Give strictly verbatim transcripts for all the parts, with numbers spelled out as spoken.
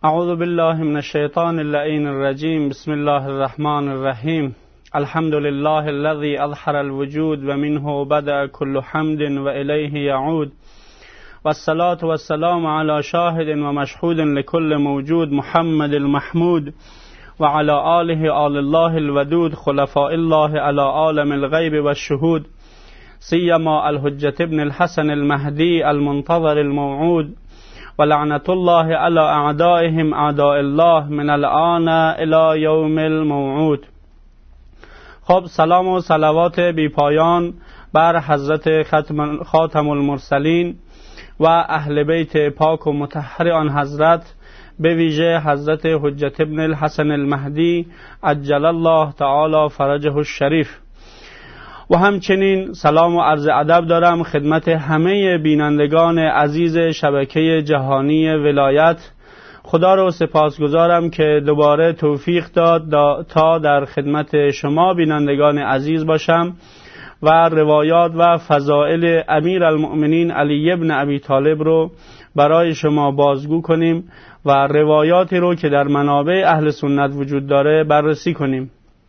اعوذ بالله من الشیطان اللعین الرجیم. بسم الله الرحمن الرحیم. الحمد لله الذي اظهر الوجود و منه بدأ كل حمد و الیه یعود، والصلاة والسلام على شاهد و مشهود لكل موجود محمد المحمود و على آله آل الله الودود خلفاء الله على عالم الغیب و الشهود، سیما الحجة ابن الحسن المهدی المنتظر الموعود، ولعنة الله على اعدائهم اعداء الله من الآن الى یوم الموعود. خب، سلام و صلوات بی پایان بر حضرت خاتم المرسلین و اهل بیت پاک و مطهر آن حضرت، به ویژه حضرت حجة ابن الحسن المهدی عجل الله تعالی فرجه الشریف. و همچنین سلام و عرض ادب دارم خدمت همه بینندگان عزیز شبکه جهانی ولایت. خدا رو سپاسگزارم که دوباره توفیق داد دا تا در خدمت شما بینندگان عزیز باشم و روایات و فضائل امیر المؤمنین علی ابن ابی طالب رو برای شما بازگو کنیم و روایاتی رو که در منابع اهل سنت وجود داره بررسی کنیم.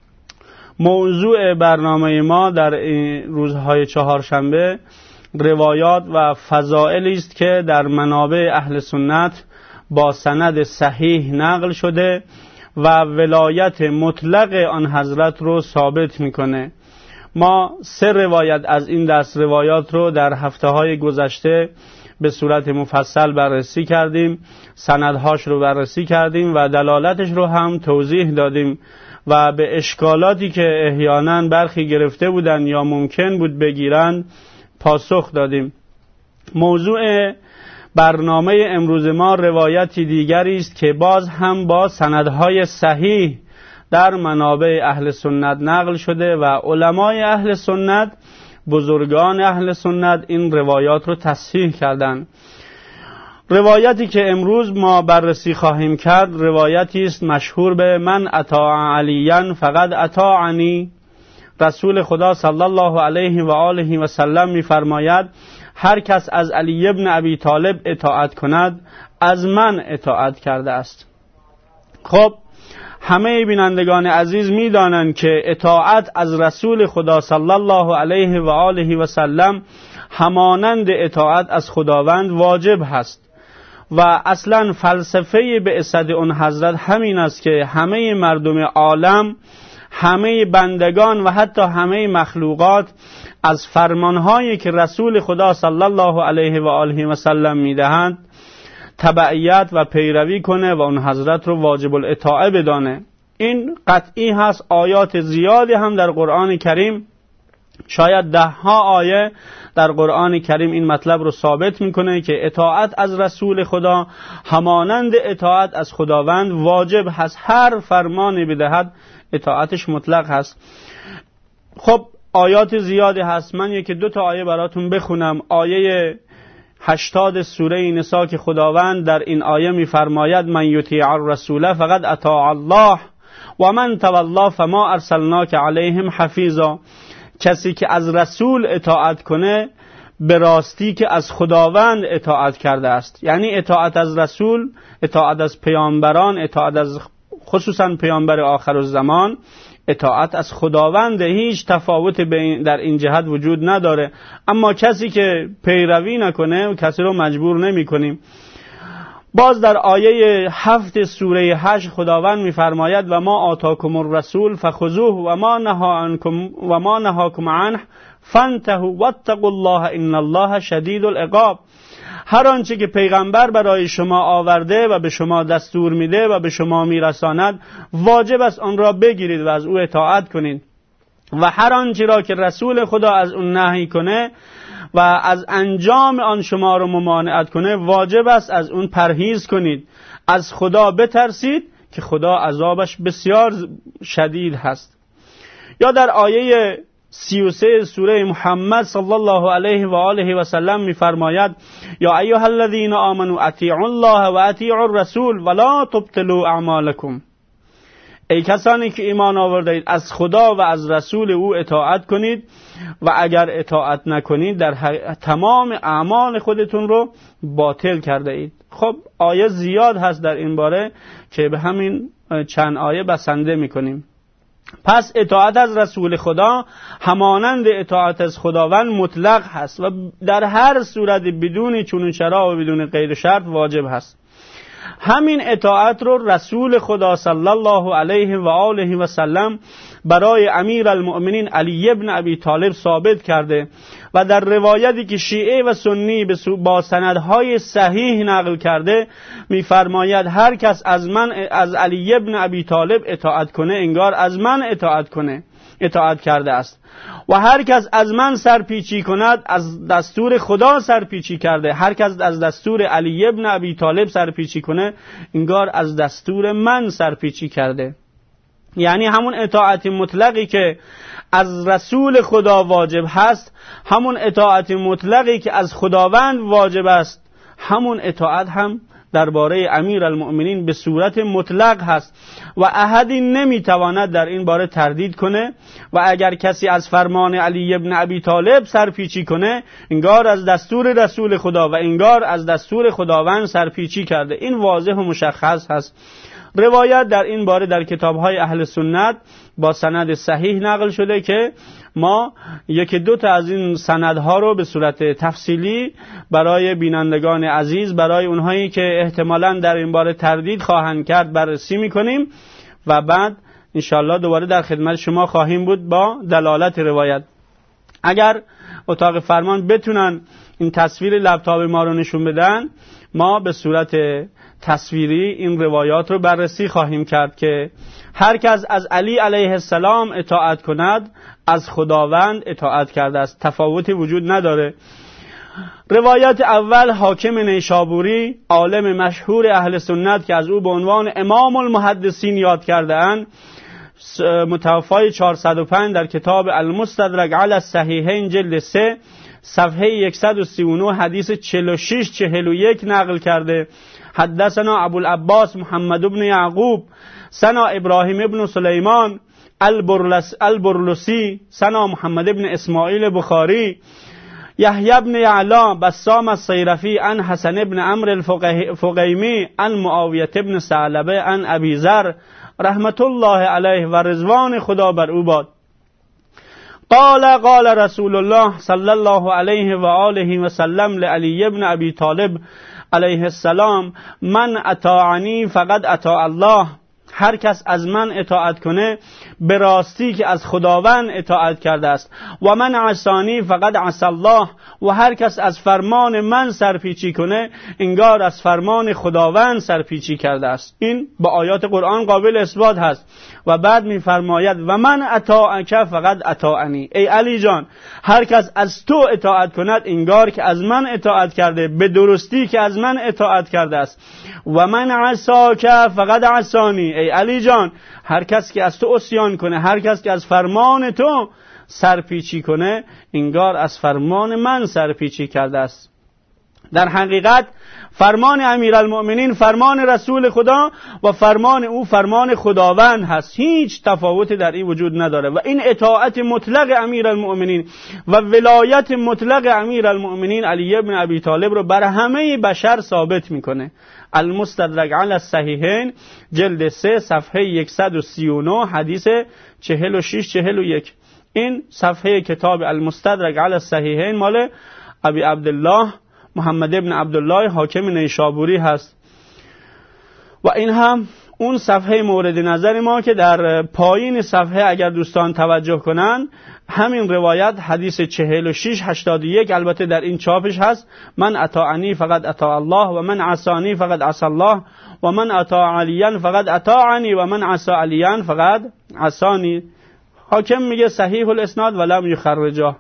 موضوع برنامه ما در روزهای چهارشنبه روایات و فضائلی است که در منابع اهل سنت با سند صحیح نقل شده و ولایت مطلق آن حضرت رو ثابت میکنه. ما سه روایت از این دست روایات رو در هفته‌های گذشته به صورت مفصل بررسی کردیم، سندهاش رو بررسی کردیم و دلالتش رو هم توضیح دادیم و به اشکالاتی که احیانا برخی گرفته بودن یا ممکن بود بگیرن پاسخ دادیم. موضوع برنامه امروز ما روایتی دیگری است که باز هم با سندهای صحیح در منابع اهل سنت نقل شده و علمای اهل سنت، بزرگان اهل سنت این روایات رو تصحیح کردند. روایتی که امروز ما بررسی خواهیم کرد روایتی است مشهور به من اطاع علیاً فقد اطاعنی. رسول خدا صلی الله علیه و آله و سلم می‌فرماید هر کس از علی ابن ابی طالب اطاعت کند از من اطاعت کرده است. خب، همه بینندگان عزیز می‌دانند که اطاعت از رسول خدا صلی الله علیه و آله و سلم همانند اطاعت از خداوند واجب هست و اصلا فلسفه بعثت اون حضرت همین است که همه مردم عالم، همه بندگان و حتی همه مخلوقات از فرمانهایی که رسول خدا صلی الله علیه و آله و سلم میدهند تبعیت و پیروی کنه و اون حضرت رو واجب الاطاعه بدانه. این قطعی هست. آیات زیادی هم در قرآن کریم، شاید ده ها آیه در قرآن کریم این مطلب رو ثابت میکنه که اطاعت از رسول خدا همانند اطاعت از خداوند واجب هست. هر فرمانی بدهد اطاعتش مطلق هست. خب، آیات زیادی هست. من یکی دو تا آیه براتون بخونم. آیه هشتاد سوره نساء که خداوند در این آیه میفرماید من یطیع الرسول فقد اطاع الله و من تولی فما ارسلناک علیهم حفیظا. کسی که از رسول اطاعت کنه به راستی که از خداوند اطاعت کرده است. یعنی اطاعت از رسول، اطاعت از پیامبران، اطاعت از خصوصا پیامبر آخر الزمان، اطاعت از خداوند. هیچ تفاوت در این جهت وجود نداره. اما کسی که پیروی نکنه کسی رو مجبور نمی کنیم. باز در آیه هفت سوره هشت خداوند می‌فرماید و ما آتاکم الرسول فخذوه و ما نهاکم و ما نهاکم عنه فانتهوا واتقوا الله ان الله شدید العقاب. هر آنچه که پیغمبر برای شما آورده و به شما دستور میده و به شما میرساند واجب است آن را بگیرید و از او اطاعت کنید و هر آنچه را که رسول خدا از اون نهی کنه و از انجام آن شما رو ممانعت کنه واجب است از اون پرهیز کنید. از خدا بترسید که خدا عذابش بسیار شدید هست. یا در آیه سی و سه سوره محمد صلی الله علیه و آله و سلم می‌فرماید یا ایها الذین آمنوا اطیعوا الله و اطیعوا الرسول ولا تبطلوا اعمالکم. ای کسانی که ایمان آورده اید از خدا و از رسول او اطاعت کنید و اگر اطاعت نکنید در تمام اعمال خودتون رو باطل کرده اید. خب آیه زیاد هست در این باره که به همین چند آیه بسنده میکنیم. پس اطاعت از رسول خدا همانند اطاعت از خداوند مطلق هست و در هر صورت بدون چون و چرا و بدون قید و شرط واجب هست. همین اطاعت رو رسول خدا صلی الله علیه و آله و سلم برای امیر المؤمنین علی ابن ابی طالب ثابت کرده و در روایتی که شیعه و سنی با سندهای صحیح نقل کرده می‌فرماید هر کس از من از علی ابن ابی طالب اطاعت کنه انگار از من اطاعت کنه اطاعت کرده است و هر کس از من سرپیچی کند از دستور خدا سرپیچی کرده. هر کس از دستور علی ابن ابی طالب سرپیچی کنه انگار از دستور من سرپیچی کرده. یعنی همون اطاعت مطلقی که از رسول خدا واجب هست، همون اطاعت مطلقی که از خداوند واجب است، همون اطاعت هم درباره امیر المؤمنین به صورت مطلق هست و احدی نمیتواند در این باره تردید کنه و اگر کسی از فرمان علی ابن ابی طالب سرپیچی کنه انگار از دستور رسول خدا و انگار از دستور خداوند سرپیچی کرده. این واضح و مشخص هست. روایت در این باره در کتاب‌های اهل سنت با سند صحیح نقل شده که ما یکی دو تا از این سندها رو به صورت تفصیلی برای بینندگان عزیز، برای اونهایی که احتمالاً در این باره تردید خواهند کرد بررسی می‌کنیم و بعد انشالله دوباره در خدمت شما خواهیم بود با دلالت روایت. اگر اتاق فرمان بتونن این تصویر لپتاپ ما رو نشون بدن، ما به صورت تصویری این روایات رو بررسی خواهیم کرد که هر کس از علی علیه السلام اطاعت کند از خداوند اطاعت کرده است، تفاوتی وجود نداره. روایت اول حاکم نیشابوری، عالم مشهور اهل سنت که از او به عنوان امام المحدثین یاد کرده اند، متوفای چهارصد و پنج در کتاب المستدرک علی الصحیحین جلد سه صفحه صد و سی و نه حدیث چهل و شش چهل و یک نقل کرده. حدثنا ابو العباس محمد بن یعقوب سنا ابراهیم ابن سلیمان البرلسی سنا محمد ابن اسماعیل بخاری یحیی ابن یعلا بسام الصیرفی عن حسن ابن عمرو الفقیمی عن معاویه ابن ثعلبه عن ابی ذر رحمت الله علیه و رضوان خدا بر او باد. قال قال رسول الله صلی الله علیه و آله و سلم لعلی ابن ابی طالب علیه السلام من اطاعنی فقد اطاع الله. هر کس از من اطاعت کنه به راستی که از خداوند اطاعت کرده است و من عصانی فقد عصى الله. و هر کس از فرمان من سرپیچی کنه انگار از فرمان خداوند سرپیچی کرده است. این با آیات قرآن قابل اثبات هست. و بعد می‌فرماید و من اطاعک فقد اطاعنی. ای علی جان هر کس از تو اطاعت کند انگار که از من اطاعت کرده به درستی که از من اطاعت کرده است. و من عصاک فقد عصانی. ای علی جان هر کس که از تو عصیان کنه، هر کس که از فرمان تو سرپیچی کنه انگار از فرمان من سرپیچی کرده است. در حقیقت فرمان امیرالمؤمنین فرمان رسول خدا و فرمان او فرمان خداوند هست، هیچ تفاوتی در این وجود نداره و این اطاعت مطلق امیرالمؤمنین و ولایت مطلق امیرالمؤمنین علی ابن ابی طالب رو بر همه بشر ثابت میکنه. المستدرک علی الصحیحین جلد سه صفحه صد و سی و نه حدیث چهل و شش چهل و یک. این صفحه کتاب المستدرک علی الصحیحین مال ابی عبدالله محمد ابن عبدالله حاکم نیشابوری هست و این هم اون صفحه مورد نظر ما که در پایین صفحه اگر دوستان توجه کنن همین روایت حدیث چهل و شش هشتاد و یک البته در این چاپش هست. من اطاعنی فقط اطاع الله و من عصانی فقط عصى الله و من اطاع علیان فقط اطاعنی و من عصى علیان فقط عصانی. حاکم میگه صحیح الاسناد ولم یخرجه.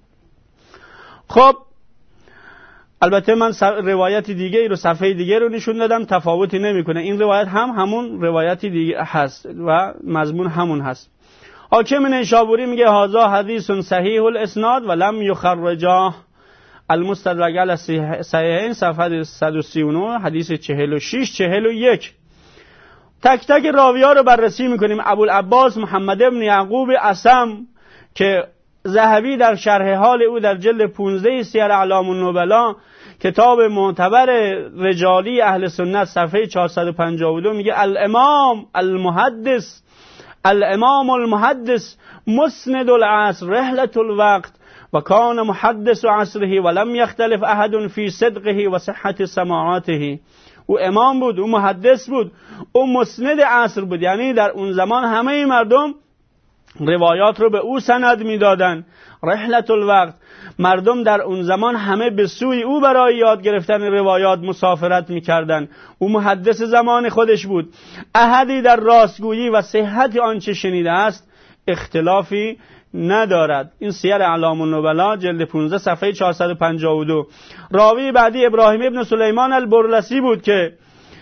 خب البته من روایت دیگه ای رو صفحه دیگه رو نشون دادم، تفاوتی نمیکنه. این روایت هم همون روایتی دیگه هست و مضمون همون هست. حاکم نیشابوری میگه هذا حدیث صحیح الاسناد ولم یخرجه. المستدرک علی الصحیحین صفحه صد و سی و نه حدیث چهل و شش چهل و یک. تک تک راوی ها رو بررسی میکنیم. ابوالعباس محمد ابن یعقوب اصم که ذهبی در شرح حال او در جلد پانزده سیر اعلام النبلا کتاب معتبر رجالی اهل سنت صفحه چهارصد و پنجاه و دو میگه الامام المحدث الامام المحدث مسند العصر رحلة الوقت و کان محدث عصره ولم یختلف احد فی صدقه و صحت سماعاته. او امام بود، او محدث بود، او مسند عصر بود، یعنی در اون زمان همه مردم روایات رو به او سند میدادن. رحلة الوقت، مردم در اون زمان همه به سوی او برای یاد گرفتن روایات مسافرت میکردن. او محدث زمان خودش بود. احدی در راستگویی و صحت آنچه شنیده است اختلافی ندارد. این سیر اعلام النبلا جلد پانزده صفحه چهارصد و پنجاه و دو. راوی بعدی ابراهیم ابن سلیمان البرلسی بود که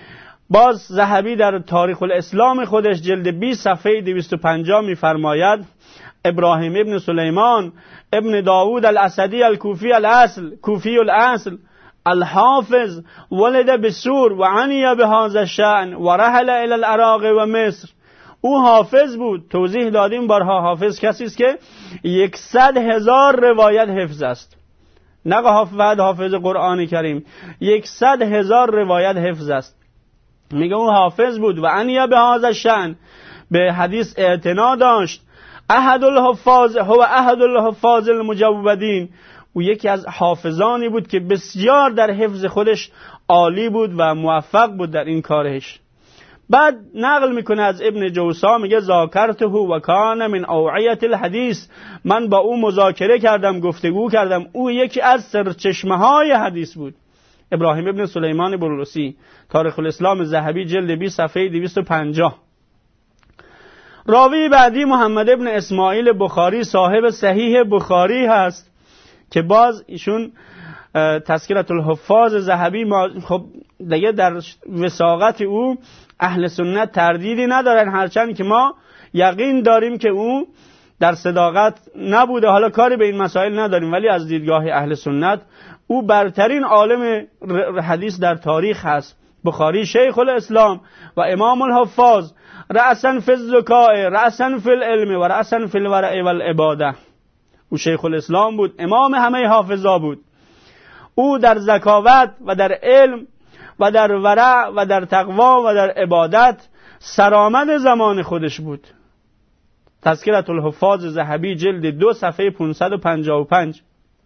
باز ذهبی در تاریخ الاسلام خودش جلد بیست صفحه دویست و پنجاه میفرماید ابراهیم ابن سلیمان ابن داوود الاسدی الکوفی الاصل کوفی الاصل الحافظ ولد بسور و عنی بهذا الشأن و رحل الى العراق و مصر. او حافظ بود. توضیح دادیم بارها حافظ کسی است که یکصد هزار روایت حفظ است، نه حافظ حافظ قرآن کریم، یکصد هزار روایت حفظ است. میگه او حافظ بود و عنی بهذا الشأن، به حدیث اعتنا داشت. احد الحفاظ هو احد الحفاظ المجودین، او یکی از حافظانی بود که بسیار در حفظ خودش عالی بود و موفق بود در این کارش. بعد نقل میکنه از ابن جوسا، میگه ذاکرته و کان من اوعیت الحدیث، من با او مذاکره کردم، گفتگو کردم، او یکی از سرچشمه های حدیث بود. ابراهیم ابن سلیمان برلسی، تاریخ الاسلام ذهبی جلد بیست صفحه دویست و پنجاه. راوی بعدی محمد ابن اسماعیل بخاری صاحب صحیح بخاری هست که باز ایشون تذکرة الحفاظ ذهبی، خب دیگه در وثاقت او اهل سنت تردیدی ندارن، هرچند که ما یقین داریم که او در صداقت نبوده. حالا کاری به این مسائل نداریم، ولی از دیدگاه اهل سنت او برترین عالم حدیث در تاریخ هست. بخاری شیخ الاسلام و امام الحفاظ، رأسا فی الذکاء، رأسا فی العلم و رأسا فی الورع والعباده. او شیخ الاسلام بود، امام همه حافظا بود. او در ذکاوت و در علم و در ورع و در تقوا و در عبادت سرآمد زمان خودش بود. تذکرة الحفاظ ذهبی جلد دو صفحه پانصد و پنجاه و پنج.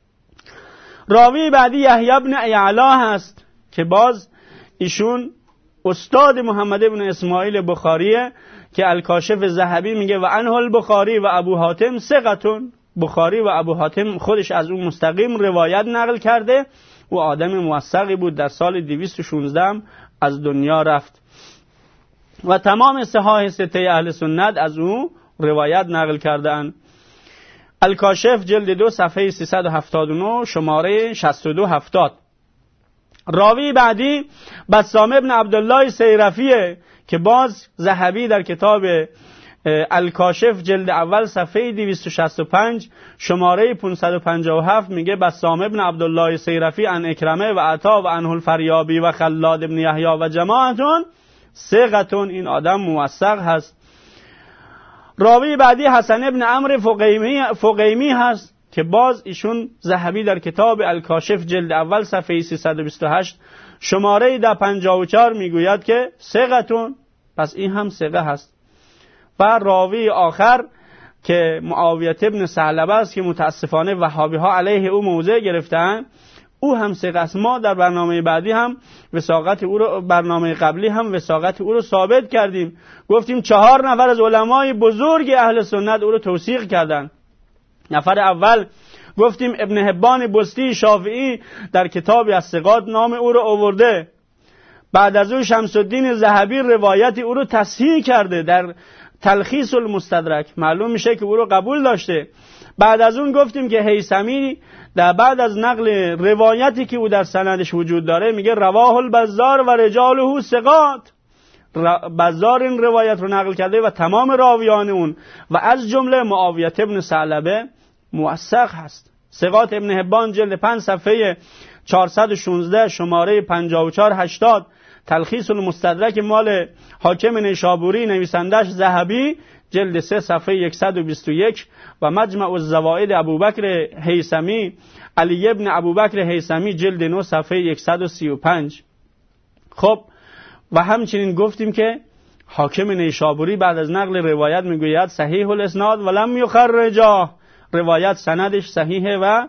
راوی بعدی یحیی بن یعلا هست که باز ایشون استاد محمد ابن اسماعیل بخاریه که الکاشف ذهبی میگه و عنه البخاری و ابو حاتم ثقتون، بخاری و ابو حاتم خودش از اون مستقیم روایت نقل کرده. او آدم موثقی بود، در سال دویست و شانزده از دنیا رفت و تمام صحاح سته اهل سنت از او روایت نقل کردند. الکاشف جلد دو صفحه سیصد و هفتاد و نه شماره شصت و دو هفتاد. راوی بعدی بسام ابن عبدالله سیرفیه که باز ذهبی در کتاب الکاشف جلد اول صفحه دویست و شصت و پنج شماره پانصد و پنجاه و هفت میگه بسام ابن عبدالله سیرفی عن اکرمه و عطا و عنه الفریابی و خلاد ابن یحیی و جماعتون ثقتون، این آدم موثق هست. راوی بعدی حسن ابن عمرو فقیمی فقیمی هست که باز ایشون ذهبی در کتاب الکاشف جلد اول صفحه سیصد و بیست و هشت شماره ده پنجاه و چهار میگوید که ثقتون، پس این هم ثقه هست. و راوی آخر که معاویه ابن ثعلبه است که متاسفانه وهابی ها علیه او موضع گرفتن، او هم ثقه است. ما در برنامه بعدی هم وثاقت او رو، برنامه قبلی هم وثاقت او رو ثابت کردیم، گفتیم چهار نفر از علمای بزرگ اهل سنت او رو توثیق کردن. نفر اول گفتیم ابن حبان بستی شافعی در کتابی از ثقات نام او رو آورده. بعد از او شمس الدین ذهبی روایت او رو تصحیح کرده در تلخیص المستدرک، معلوم میشه که او رو قبول داشته. بعد از اون گفتیم که هیثمی در بعد از نقل روایتی که او در سندش وجود داره میگه رواه البزار و رجاله ثقات، بزار این روایت رو نقل کرده و تمام راویان اون و از جمله معاویه ابن ثعلبه موثق هست. ثقات ابن حبان جلد پنج صفحه چهارصد و شانزده شماره پنجاه و چهار هشتاد، تلخیص المستدرک مال حاکم نیشابوری، نویسندش ذهبی، جلد سه صفحه صد و بیست و یک، و مجمع الزوائد ابوبکر هیثمی، علی ابن ابوبکر هیثمی، جلد نه صفحه صد و سی و پنج. خب و همچنین گفتیم که حاکم نیشابوری بعد از نقل روایت میگوید صحیح الاسناد ولم یخرجا، روایت سندش صحیحه و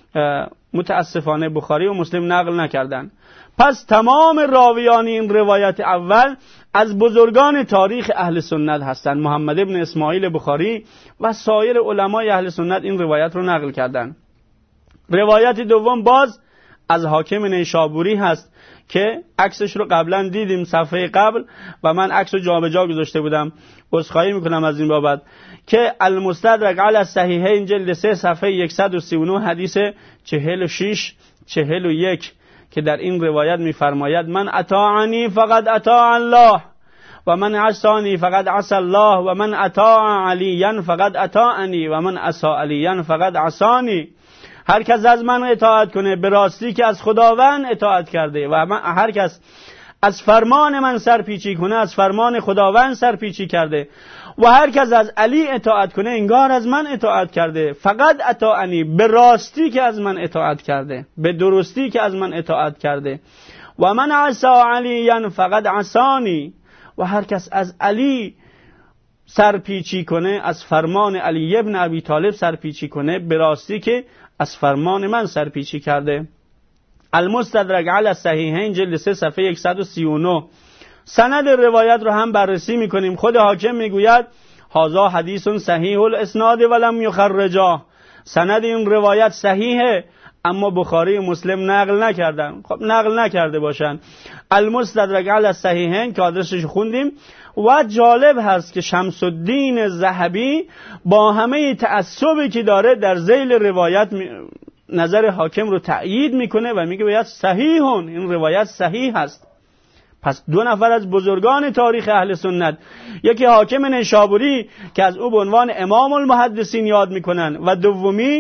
متاسفانه بخاری و مسلم نقل نکردن. پس تمام راویان این روایت اول از بزرگان تاریخ اهل سنت هستند. محمد ابن اسماعیل بخاری و سایر علمای اهل سنت این روایت رو نقل کردن. روایت دوم باز از حاکم نیشابوری هست که عکسش رو قبلا دیدیم صفحه قبل و من عکس رو جابجا گذاشته بودم، عذرخواهی میکنم از این بابت، که المستدرک علی الصحیحین جلد سه صفحه صد و سی و نه حدیث چهل و شش چهل و یک که در این روایت میفرماید من اطاعنی فقد اطاع الله و من عصانی فقد عصى الله و من اطاع علیا فقد اطاعنی و من عصى علیا فقد عصانی. هر کس از من اطاعت کنه به راستی که از خداوند اطاعت کرده و هر کس از فرمان من سرپیچی کنه از فرمان خداوند سرپیچی کرده و هر کس از علی اطاعت کنه انگار از من اطاعت کرده. فقط اطاعنی، به راستی که از من اطاعت کرده، به درستی که از من اطاعت کرده. و من عصى علیا فقط عصانی، و هر کس از علی سرپیچی کنه از فرمان علی ابن ابی طالب سرپیچی کنه به راستی که از فرمان من سرپیچی کرده. المستدرک علی الصحیحین جلد سه صفحه صد و سی و نه. سند روایت رو هم بررسی میکنیم. خود حاکم میگوید هذا حدیث صحیح الاسناد ولم یخرجا، سند این روایت صحیحه اما بخاری و مسلم نقل نکردن. خب نقل نکرده باشن. المستدرک علی الصحیحین که آدرسش خوندیم. و جالب هست که شمس الدین ذهبی با همه تعصبی که داره در ذیل روایت نظر حاکم رو تأیید میکنه و میگه باید صحیحون، این روایت صحیح هست. پس دو نفر از بزرگان تاریخ اهل سنت، یکی حاکم نیشابوری که از او به عنوان امام المحدثین یاد میکنن و دومی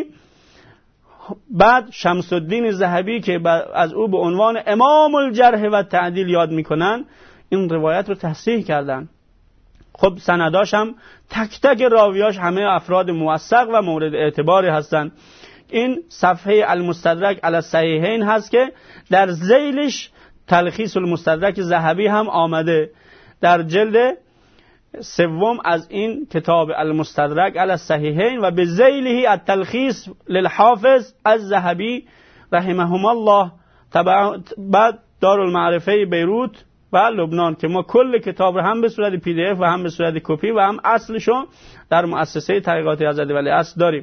بعد شمس الدین ذهبی که از او به عنوان امام الجرح و تعدیل یاد میکنن، این روایت رو تصحیح کردن. خب سنداش هم تک تک راویاش همه افراد موثق و مورد اعتبار هستن. این صفحه المستدرک علی الصحیحین هست که در ذیلش تلخیص المستدرک ذهبی هم آمده در جلد سوم از این کتاب المستدرک علی الصحیحین و به ذیله التلخیص للحافظ الذهبی رحمهم الله بعد دارالمعرفه بیروت و لبنان، که ما کل کتاب رو هم به صورت پی دی اف و هم به صورت کپی و هم اصلشو در مؤسسه تحقیقات حضرت ولیعصر داریم.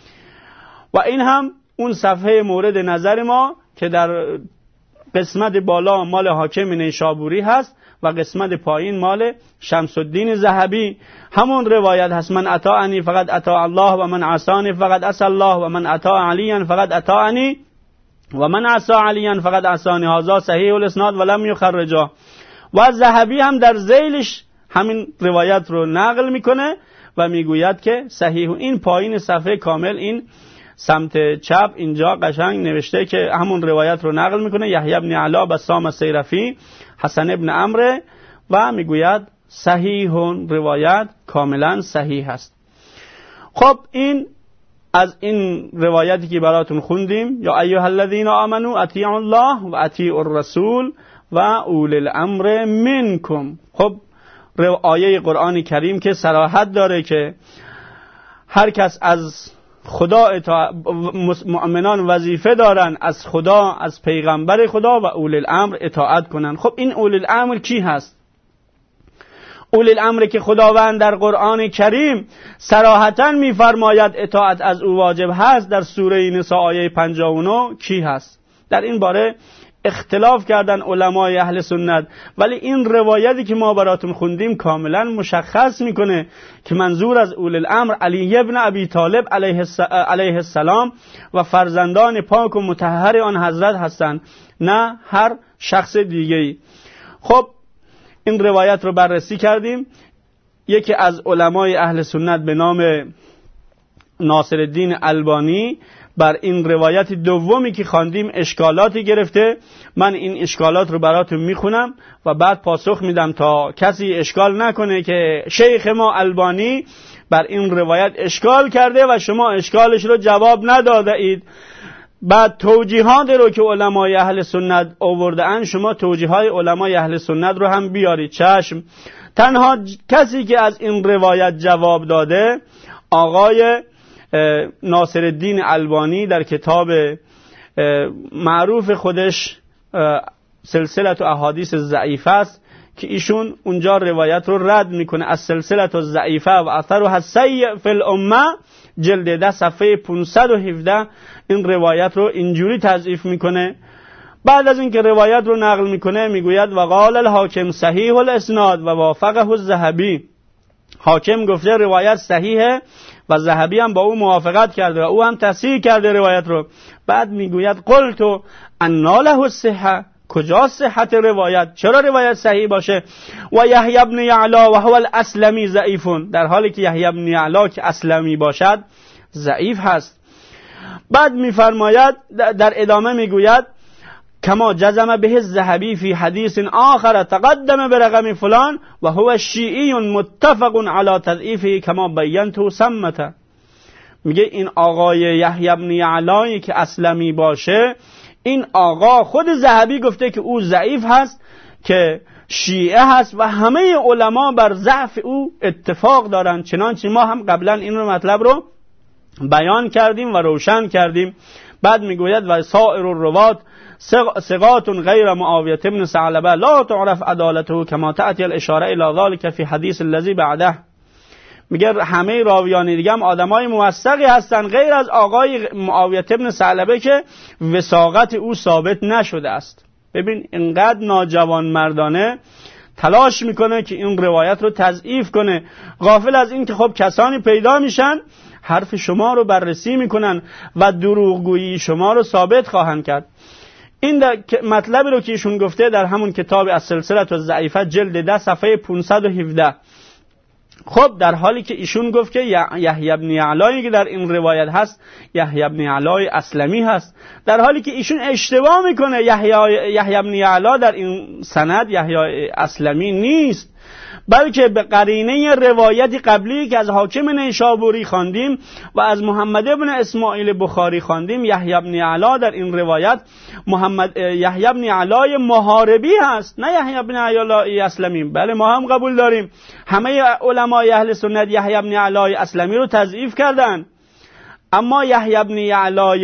و این هم اون صفحه مورد نظر ما که در قسمت بالا مال حاکم نیشابوری هست و قسمت پایین مال شمس الدین ذهبی. همون روایت هست من اطاعنی فقط اطاع الله و من عصانی فقط عصى الله و من اطاع علیا فقط اطاعنی و من عصى علیا فقط عصانی. هذا صحیح الاسناد ولم یخرجا. و ذهبی هم در ذیلش همین روایت رو نقل میکنه و میگوید که صحیح. این پایین صفحه کامل این سمت چپ اینجا قشنگ نوشته که همون روایت رو نقل میکنه یحیی بن علا بسام السیرفی حسن ابن عمرو و میگوید صحیح، روایت کاملا صحیح است. خب این از این روایتی که براتون خوندیم یا ایها الذین آمنوا اطیعوا الله و اطیعوا الرسول و اولی الامر منکم. خب آیه قرآن کریم که صراحت داره که هر کس از خدا اطاع... مؤمنان وظیفه دارن از خدا، از پیغمبر خدا و اولی الامر اطاعت کنن. خب این اولی الامر کی هست؟ اولی الامر که خداوند در قرآن کریم صراحتاً میفرماید اطاعت از او واجب هست در سوره نساء آیه پنجاه و نه کی هست؟ در این باره اختلاف کردن علمای اهل سنت، ولی این روایتی که ما براتون خوندیم کاملا مشخص میکنه که منظور از اولی الامر علی ابن ابی طالب علیه السلام و فرزندان پاک و مطهر آن حضرت هستند، نه هر شخص دیگه‌ای. خب این روایت رو بررسی کردیم. یکی از علمای اهل سنت به نام ناصر الدین البانی بر این روایت دومی که خواندیم اشکالاتی گرفته. من این اشکالات رو براتون میخونم و بعد پاسخ میدم تا کسی اشکال نکنه که شیخ ما البانی بر این روایت اشکال کرده و شما اشکالش رو جواب نداده اید. بعد توجیهات رو که علمای اهل سنت آورده اند شما توجیهات علمای اهل سنت رو هم بیارید. چشم. تنها کسی که از این روایت جواب داده آقای ناصرالدین البانی در کتاب معروف خودش سلسله احادیث ضعیفه است که ایشون اونجا روایت رو رد میکنه. از سلسله ضعیفه و اثرها السیء فی الامه جلد ده صفحه پانصد و هفده این روایت رو اینجوری تضعیف میکنه. بعد از اینکه روایت رو نقل میکنه میگوید و قال الحاکم صحیح الاسناد و وافقه الذهبی. حاکم گفته روایت صحیحه و ذهبی هم با او موافقت کرده و او هم تصحیح کرده روایت رو. بعد میگوید قلت انا له الصحه، کجا صحت روایت؟ چرا روایت صحیح باشه؟ و یحیی بن یعلا و هو الاسلمی ضعیف، در حالی که یحیی بن یعلا که اسلمی باشد ضعیف هست. بعد میفرماید در ادامه میگوید کما جزم به الذهبی فی حدیث آخر تقدم برقم فلان و هو شیعی متفق علی تضعیفه کما بینت ثمته. میگه این آقای یحیی بن یعلا که اسلمی باشه، این آقا خود ذهبی گفته که او ضعیف هست، که شیعه هست و همه علما بر ضعف او اتفاق دارن. چنانچه ما هم قبلا این رو مطلب رو بیان کردیم و روشن کردیم. بعد میگوید و سائر الروات ثقات غیر معاویه بن ثعلبه لا تعرف عدالته کما تأتی الاشاره الی ذلك فی حدیث الذی بعده. میگه همه راویان دیگه هم آدمای موثقی هستن غیر از آقای معاویه بن ثعلبه که وثاقت او ثابت نشده است. ببین اینقدر ناجوان مردانه تلاش میکنه که این روایت رو تضعیف کنه، غافل از این که خب کسانی پیدا میشن حرف شما رو بررسی میکنن و دروغگویی شما رو ثابت خواهند کرد. این مطلبی رو که ایشون گفته در همون کتاب السلسله الضعیفه جلد ده صفحه پانصد و هفده. خب در حالی که ایشون گفت که یحیی بن یعلا که در این روایت هست یحیی بن یعلا اسلمی هست، در حالی که ایشون اشتباه میکنه. یحیی یحیی بن یعلا در این سند یحیی اسلمی نیست، بلکه به قرینه روایتی قبلی که از حاکم نیشابوری خواندیم و از محمد ابن اسماعیل بخاری خواندیم، یحیی بن یعلا در این روایت محمد یحیی بن یعلا محاربی هست، نه یحیی بن یعلا اسلمی. بله ما هم قبول داریم همه علمای اهل سنت یحیی بن یعلا اسلمی رو تضعیف کردن، اما یحیی بن یعلا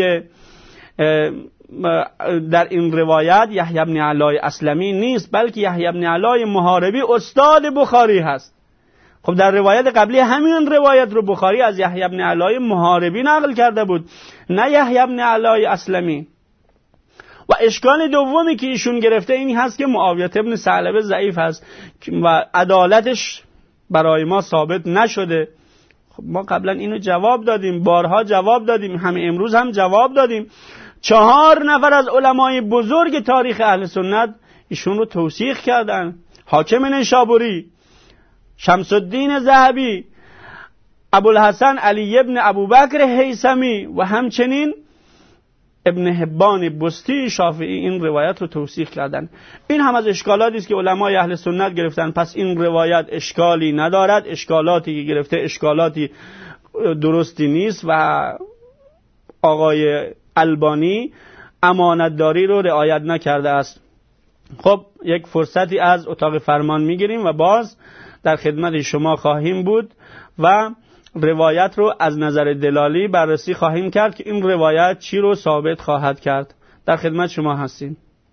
در این روایت یحیی بن یعلا اسلمی نیست، بلکه یحیی بن یعلا محاربی استاد بخاری هست. خب در روایت قبلی همین روایت رو بخاری از یحیی بن یعلا محاربی نقل کرده بود، نه یحیی بن یعلا اسلمی. و اشکال دومی که ایشون گرفته این هست که معاویه بن ثعلبه ضعیف هست و عدالتش برای ما ثابت نشده. خب ما قبلا اینو جواب دادیم، بارها جواب دادیم، همه امروز هم جواب دادیم. چهار نفر از علمای بزرگ تاریخ اهل سنت ایشون رو توثیق کردن: حاکم نیشابوری، شمس الدین ذهبی، ابوالحسن علی ابن ابوبکر هیثمی و همچنین ابن حبان بستی شافعی این روایت رو توثیق کردن. این هم از اشکالاتی است که علمای اهل سنت گرفتن. پس این روایت اشکالی ندارد، اشکالاتی که گرفته اشکالاتی درستی نیست و آقای البانی امانتداری رو رعایت نکرده است. خب یک فرصتی از اتاق فرمان میگیریم و باز در خدمت شما خواهیم بود و روایت رو از نظر دلالی بررسی خواهیم کرد که این روایت چی رو ثابت خواهد کرد. در خدمت شما هستیم.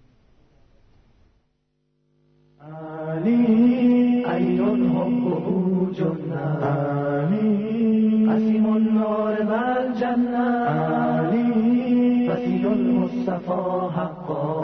المصطفى حقا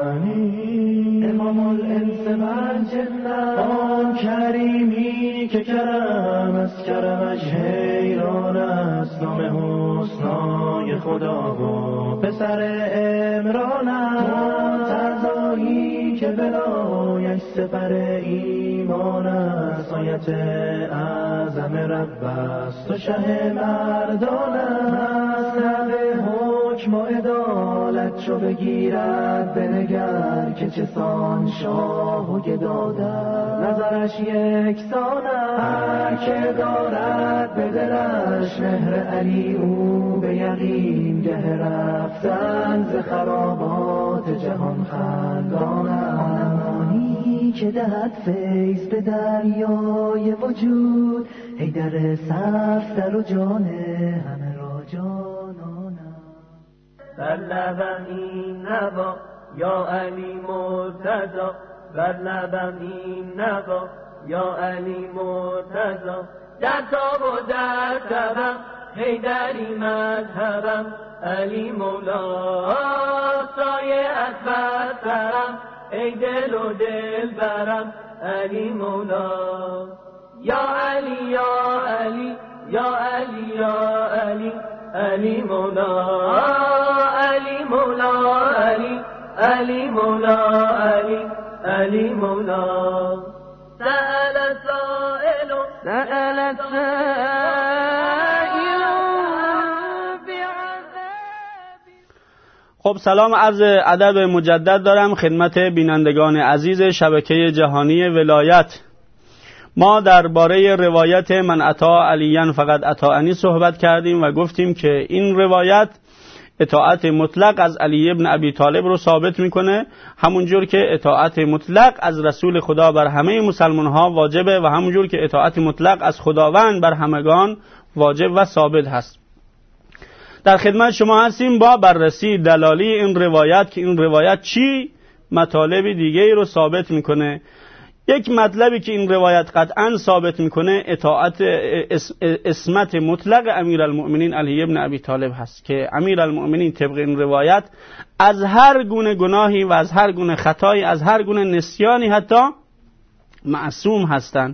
امام الانس والجنة آن کریمی که کرم از کرمش حیران است، نام حسنای خدا و پسر عمران است، مرتضایی که بلایش سپر ایمان است، آیت اعظم رب است و شه مردان است. لب حکم و عدالت چو بگیرد بنگر که چه سان شاه و گداد است. نظرش یکسان هر که دارد به دلش مهر علی او به یقین گه رفتن ز خرابات جهان خندان است. که دهد فیض به دریای وجود، حیدر سفدر و جان همه را جانان است. بر لبم این نوا یا علی مرتضی، بر لبم این نوا یا علی مرتضی. در تاب و در تبم حیدری مذهبم، علی مولا سایه از برترم، ای دل و دل برم علی مولا. یا علی یا علی یا علی یا علی علی مولا، علی مولا علی علی مولا علی علی مولا. سأل سائل سأل سائل. خب سلام عرض ادب مجدد دارم خدمت بینندگان عزیز شبکه جهانی ولایت. ما درباره روایت من اطاع علیاً فقط اطاعنی صحبت کردیم و گفتیم که این روایت اطاعت مطلق از علی ابن ابی طالب رو ثابت میکنه، همونجور که اطاعت مطلق از رسول خدا بر همه مسلمان ها واجبه و همونجور که اطاعت مطلق از خداوند بر همگان واجب و ثابت هست. در خدمت شما هستیم با بررسی دلالی این روایت که این روایت چی مطالب دیگه رو ثابت میکنه. یک مطلبی که این روایت قطعا ثابت میکنه اطاعت اسمت مطلق امیرالمؤمنین علی ابن ابی طالب هست که امیرالمؤمنین طبق این روایت از هر گونه گناهی و از هر گونه خطایی، از هر گونه نسیانی حتی معصوم هستند.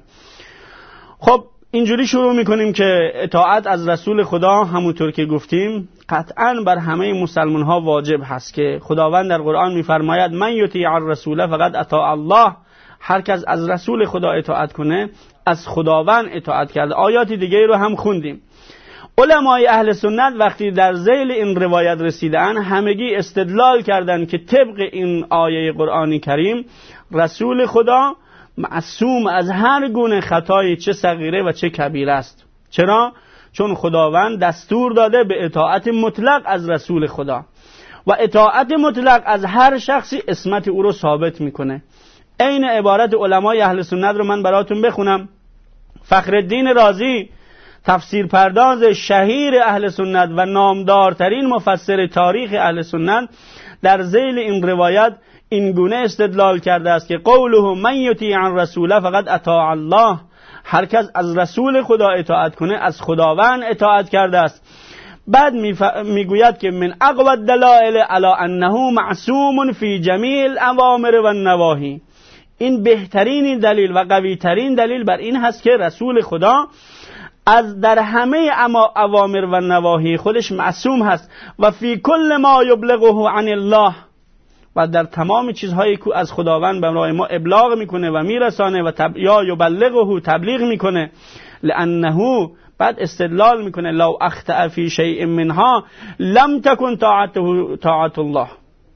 خب اینجوری شروع میکنیم که اطاعت از رسول خدا همونطور که گفتیم قطعا بر همه مسلمان ها واجب هست که خداوند در قرآن میفرماید من یطیع الرسول فقد اطاع الله. هر کس از رسول خدا اطاعت کنه از خداوند اطاعت کرده. آیات دیگه رو هم خوندیم. علمای اهل سنت وقتی در ذیل این روایت رسیدن همگی استدلال کردند که طبق این آیه قرآنی کریم رسول خدا معصوم از هر گونه خطایی چه صغیره و چه کبیره است. چرا؟ چون خداوند دستور داده به اطاعت مطلق از رسول خدا و اطاعت مطلق از هر شخصی اسمت او رو ثابت میکنه. این عبارت علمای اهل سنت رو من براتون بخونم. فخرالدین رازی تفسیر پرداز شهیر اهل سنت و نامدارترین مفسر تاریخ اهل سنت در ذیل این روایت این گونه استدلال کرده است که قوله من یطیع الرسول فقد اطاع الله، هر کس از رسول خدا اطاعت کنه از خداوند اطاعت کرده است. بعد میگوید که من اقوى الدلائل علی انه معصوم فی جمیع الاوامر و النواهی، این بهترین دلیل و قوی ترین دلیل بر این هست که رسول خدا از در همه اوامر و نواهی خودش معصوم هست و فی کل ما یبلغه عن الله، و در تمام چیزهایی که از خداوند برای ما ابلاغ میکنه و میرسانه و تب... یا یبلغه تبلیغ میکنه. لانه بعد استدلال میکنه لو اخطأ فی شیء منها لم تکن طاعته طاعت الله،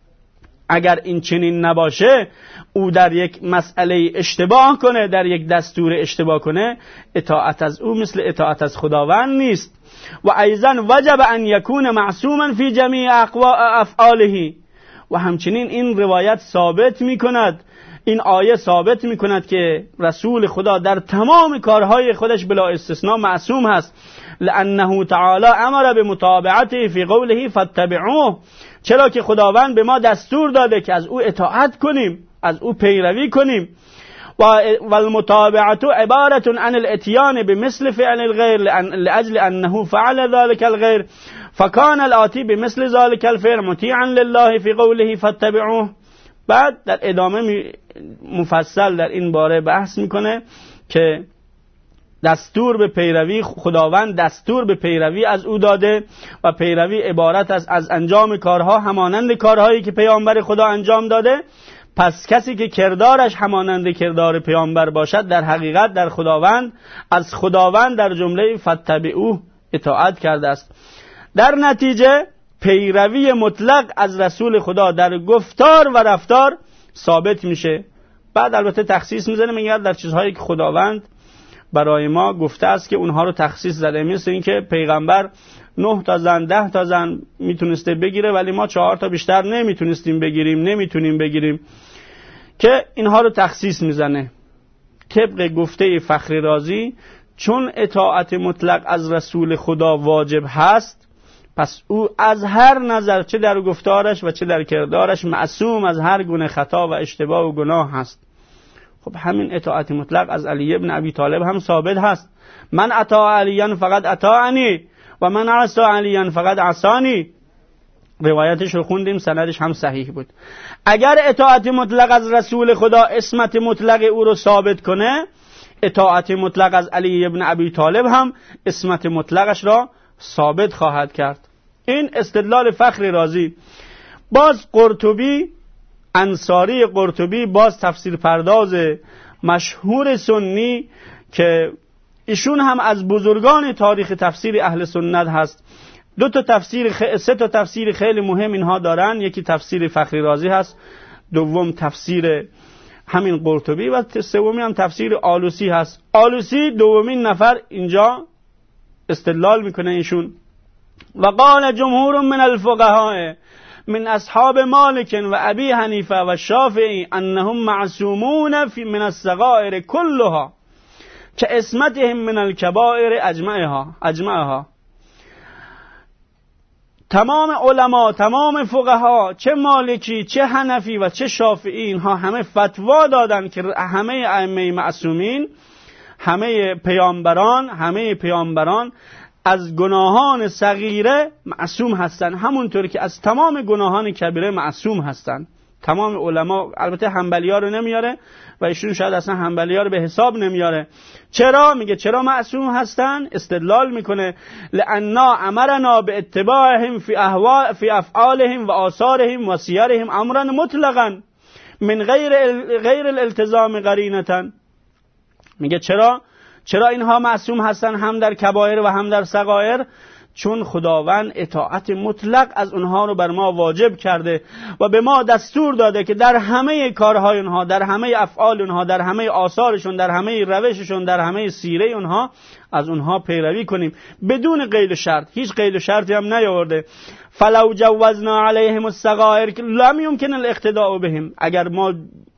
اگر این چنین نباشه او در یک مسئله اشتباه کنه، در یک دستور اشتباه کنه، اطاعت از او مثل اطاعت از خداوند نیست. و ایضا وجب ان یکون معصوما فی جمیع افعاله، و همچنین این روایت ثابت میکند، این آیه ثابت میکند که رسول خدا در تمام کارهای خودش بلا استثناء معصوم هست. لانه تعالی امر بمتابعته فی قوله فاتبعوه، چرا که خداوند به ما دستور داده که از او اطاعت کنیم، از او پیروی کنیم. و والمتابعه عبارت عن الاتیان بمثل فعل الغیر لاجل انه فعل ذلك الغیر فكان الآتی بمثل ذلك الفعل مطیعا لله فی قوله فاتبعوه. بعد در ادامه مفصل در این باره بحث میکنه که دستور به پیروی، خداوند دستور به پیروی از او داده و پیروی عبارت از از انجام کارها همانند کارهایی که پیامبر خدا انجام داده. پس کسی که کردارش همانند کردار پیامبر باشد در حقیقت در خداوند از خداوند در جمله فتبعوه اطاعت کرده است. در نتیجه پیروی مطلق از رسول خدا در گفتار و رفتار ثابت میشه. بعد البته تخصیص میزنه، میگه در چیزهایی که خداوند برای ما گفته است که اونها رو تخصیص زده، مثل این که پیغمبر نه تا زن ده تا زن میتونسته بگیره ولی ما چهار تا بیشتر نمیتونستیم بگیریم نمیتونیم بگیریم، که اینها رو تخصیص میزنه. طبق گفته فخری رازی چون اطاعت مطلق از رسول خدا واجب هست، پس او از هر نظر چه در گفتارش و چه در کردارش معصوم از هر گونه خطا و اشتباه و گناه هست. خب همین اطاعت مطلق از علی ابن ابی طالب هم ثابت هست. من اطاع علیان فقط اطاعنی و من عصا علیان فقط عصانی. روایتش رو خوندیم، سندش هم صحیح بود. اگر اطاعت مطلق از رسول خدا عصمت مطلق او رو ثابت کنه، اطاعت مطلق از علی ابن ابی طالب هم عصمت مطلقش را ثابت خواهد کرد. این استدلال فخری رازی. باز قرطبی، انصاری قرطبی، باز تفسیر پرداز مشهور سنی که ایشون هم از بزرگان تاریخ تفسیر اهل سنت هست، دو تا تفسیر خ... سه تا تفسیر خیلی مهم اینها دارن. یکی تفسیر فخری رازی هست، دوم تفسیر همین قرطبی و سومی هم تفسیر آلوسی هست. آلوسی دومین نفر اینجا استدلال میکنه ایشون. و قال جمهور من الفقهاء من اصحاب مالک و ابی حنیفه و شافعی انهم معصومون فی من الصغائر كلها که عصمتهم من الکبائر اجمعها اجمعها. تمام علما، تمام فقها، چه مالکی چه حنفی و چه شافعی، اینها همه فتوا دادن که همه ائمه معصومین، همه پیامبران همه پیامبران از گناهان صغیره معصوم هستند، همونطور که از تمام گناهان کبیره معصوم هستند. تمام علما، البته حنبلی ها رو نمیاره و ایشون شاید اصلا حنبلی ها رو به حساب نمیاره. چرا؟ میگه چرا معصوم هستن؟ استدلال میکنه لأننا امرنا به اتباعهم فی احوال فی افعالهم و آثارهم و سیرهم امرا مطلقا من غیر غیر الالتزام قرینتا. میگه چرا چرا اینها معصوم هستن هم در کبائر و هم در صغائر؟ چون خداوند اطاعت مطلق از اونها رو بر ما واجب کرده و به ما دستور داده که در همه کارهای اونها، در همه افعال اونها، در همه آثارشون، در همه روششون، در همه سیره اونها از اونها پیروی کنیم بدون قید و شرط. هیچ قید و شرطی هم نیاورده. فلو جوزنا علیهم الصغائر لم یمکن الاقتداء بهم. اگر ما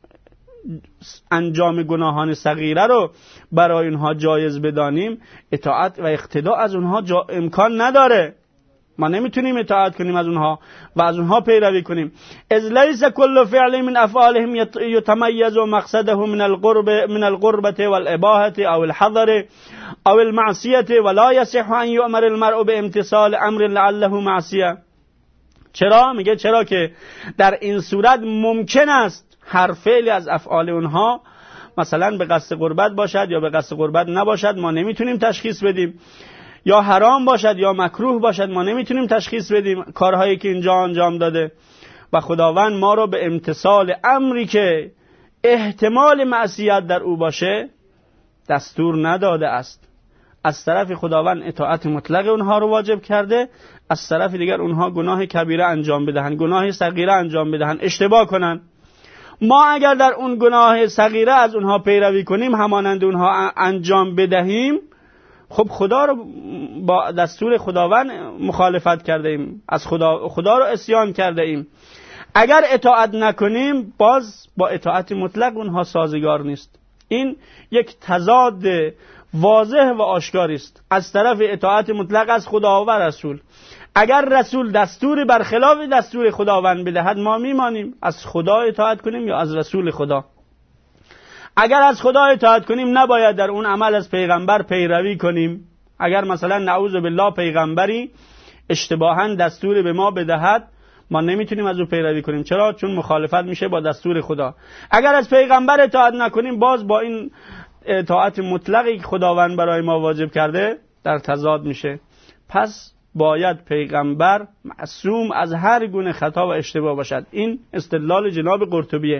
انجام گناهان صغیره رو برای اونها جایز بدانیم، اطاعت و اقتداء از اونها جا امکان نداره. ما نمیتونیم اطاعت کنیم از اونها و از اونها پیروی کنیم. اذ لیس کل فعل من افعالهم یتمیز مقصده من القرب من القربة والاباحة او الحظر او المعصیة ولا یصح ان یؤمر المرء بامتثال امر لعله معصیه. چرا؟ میگه چرا که در این صورت ممکن است هر فعلی از افعال اونها مثلا به قصد قربت باشد یا به قصد قربت نباشد، ما نمیتونیم تشخیص بدیم، یا حرام باشد یا مکروه باشد، ما نمیتونیم تشخیص بدیم کارهایی که اینجا انجام داده. و خداوند ما رو به امتثال امری که احتمال معصیت در او باشه دستور نداده است. از طرف خداوند اطاعت مطلق اونها رو واجب کرده، از طرف دیگر اونها گناه کبیره انجام بدهن، گناه صغیره انجام بدهن، اشتباه کنن. ما اگر در اون گناه صغیره از اونها پیروی کنیم، همانند اونها انجام بدهیم، خب خدا رو با دستور خداوند مخالفت کرده ایم، از خدا خدا رو عصیان کرده ایم. اگر اطاعت نکنیم، باز با اطاعت مطلق اونها سازگار نیست. این یک تضاد واضح و آشکاری است از طرف اطاعت مطلق از خدا و رسول. اگر رسول دستوری برخلاف دستور خداوند بدهد، ما میمانیم. از خدا اطاعت کنیم یا از رسول خدا؟ اگر از خدا اطاعت کنیم، نباید در اون عمل از پیغمبر پیروی کنیم. اگر مثلا نعوذ بالله پیغمبری اشتباهاً دستوری به ما بدهد، ما نمیتونیم از او پیروی کنیم. چرا؟ چون مخالفت میشه با دستور خدا. اگر از پیغمبر اطاعت نکنیم، باز با این اطاعت مطلقی که خداوند برای ما واجب کرده در تضاد میشه. پس باید پیغمبر معصوم از هر گونه خطا و اشتباه باشد. این استدلال جناب قرطبیه.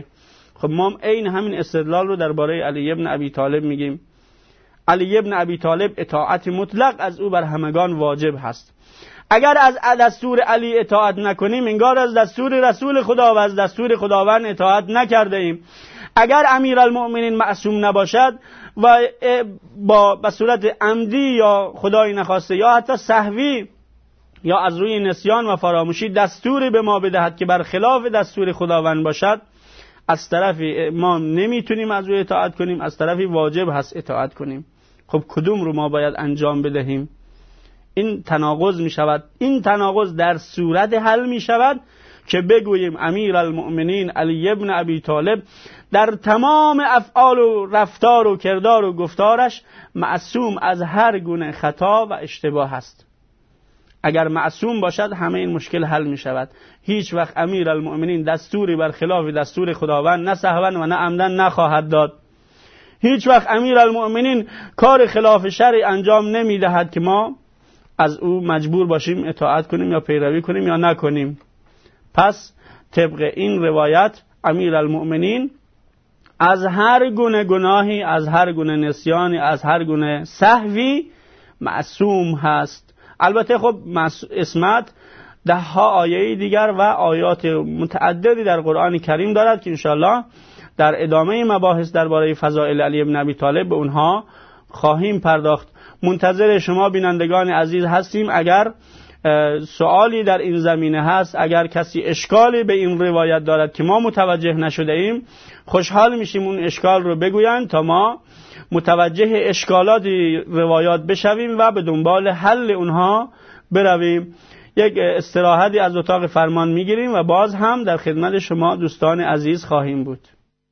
خب ما عین همین استدلال رو درباره علی ابن ابی طالب میگیم. علی ابن ابی طالب اطاعت مطلق از او بر همگان واجب هست. اگر از دستور علی اطاعت نکنیم انگار از دستور رسول خدا و از دستور خداوند اطاعت نکرده ایم. اگر امیرالمؤمنین معصوم نباشد و با به صورت عمدی یا خدای نخواسته یا حتی سهوی یا از روی نسیان و فراموشی دستوری به ما بدهد که برخلاف دستور خداوند باشد، از طرفی ما نمیتونیم از روی اطاعت کنیم، از طرفی واجب هست اطاعت کنیم. خب کدوم رو ما باید انجام بدهیم؟ این تناقض می شود. این تناقض در صورت حل می شود که بگوییم امیرالمؤمنین علی ابن ابی طالب در تمام افعال و رفتار و کردار و گفتارش معصوم از هر گونه خطا و اشتباه است. اگر معصوم باشد همه این مشکل حل می شود. هیچ وقت امیرالمؤمنین دستوری برخلاف دستور خداوند نه سهوا و نه عمدن نخواهد داد. هیچ وقت امیرالمؤمنین کار خلاف شرع انجام نمی دهد که ما از او مجبور باشیم اطاعت کنیم یا پیروی کنیم یا نکنیم. پس طبق این روایت امیرالمؤمنین از هر گونه گناهی، از هر گونه نسیانی، از هر گونه سهوی معصوم هست. البته خب عصمت ده ها آیه دیگر و آیات متعددی در قرآن کریم دارد که انشاءالله در ادامه مباحث درباره فضائل علی ابن ابی طالب به اونها خواهیم پرداخت. منتظر شما بینندگان عزیز هستیم. اگر سوالی در این زمینه هست، اگر کسی اشکالی به این روایت دارد که ما متوجه نشده ایم، خوشحال میشیم اون اشکال رو بگویند تا ما متوجه اشکالات روایات بشویم و به دنبال حل اونها برویم. یک استراحتی از اتاق فرمان میگیریم و باز هم در خدمت شما دوستان عزیز خواهیم بود.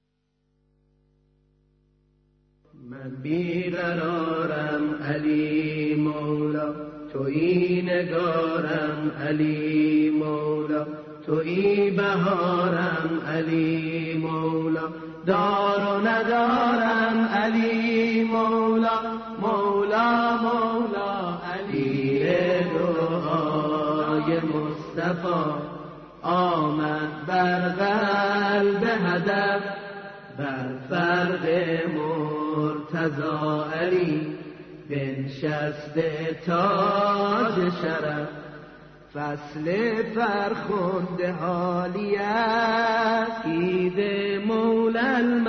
من بیقرارم علی مولا، تویی نگارم علی مولا، تویی بهارم علی مولا، دار و ندارم علی مولا، مولا مولا علی دعای مصطفی آمد بر قلب هدف، بر فرق مرتضی علی بنشسته تاج شرف، فصل فرخنده حالیت عید مولا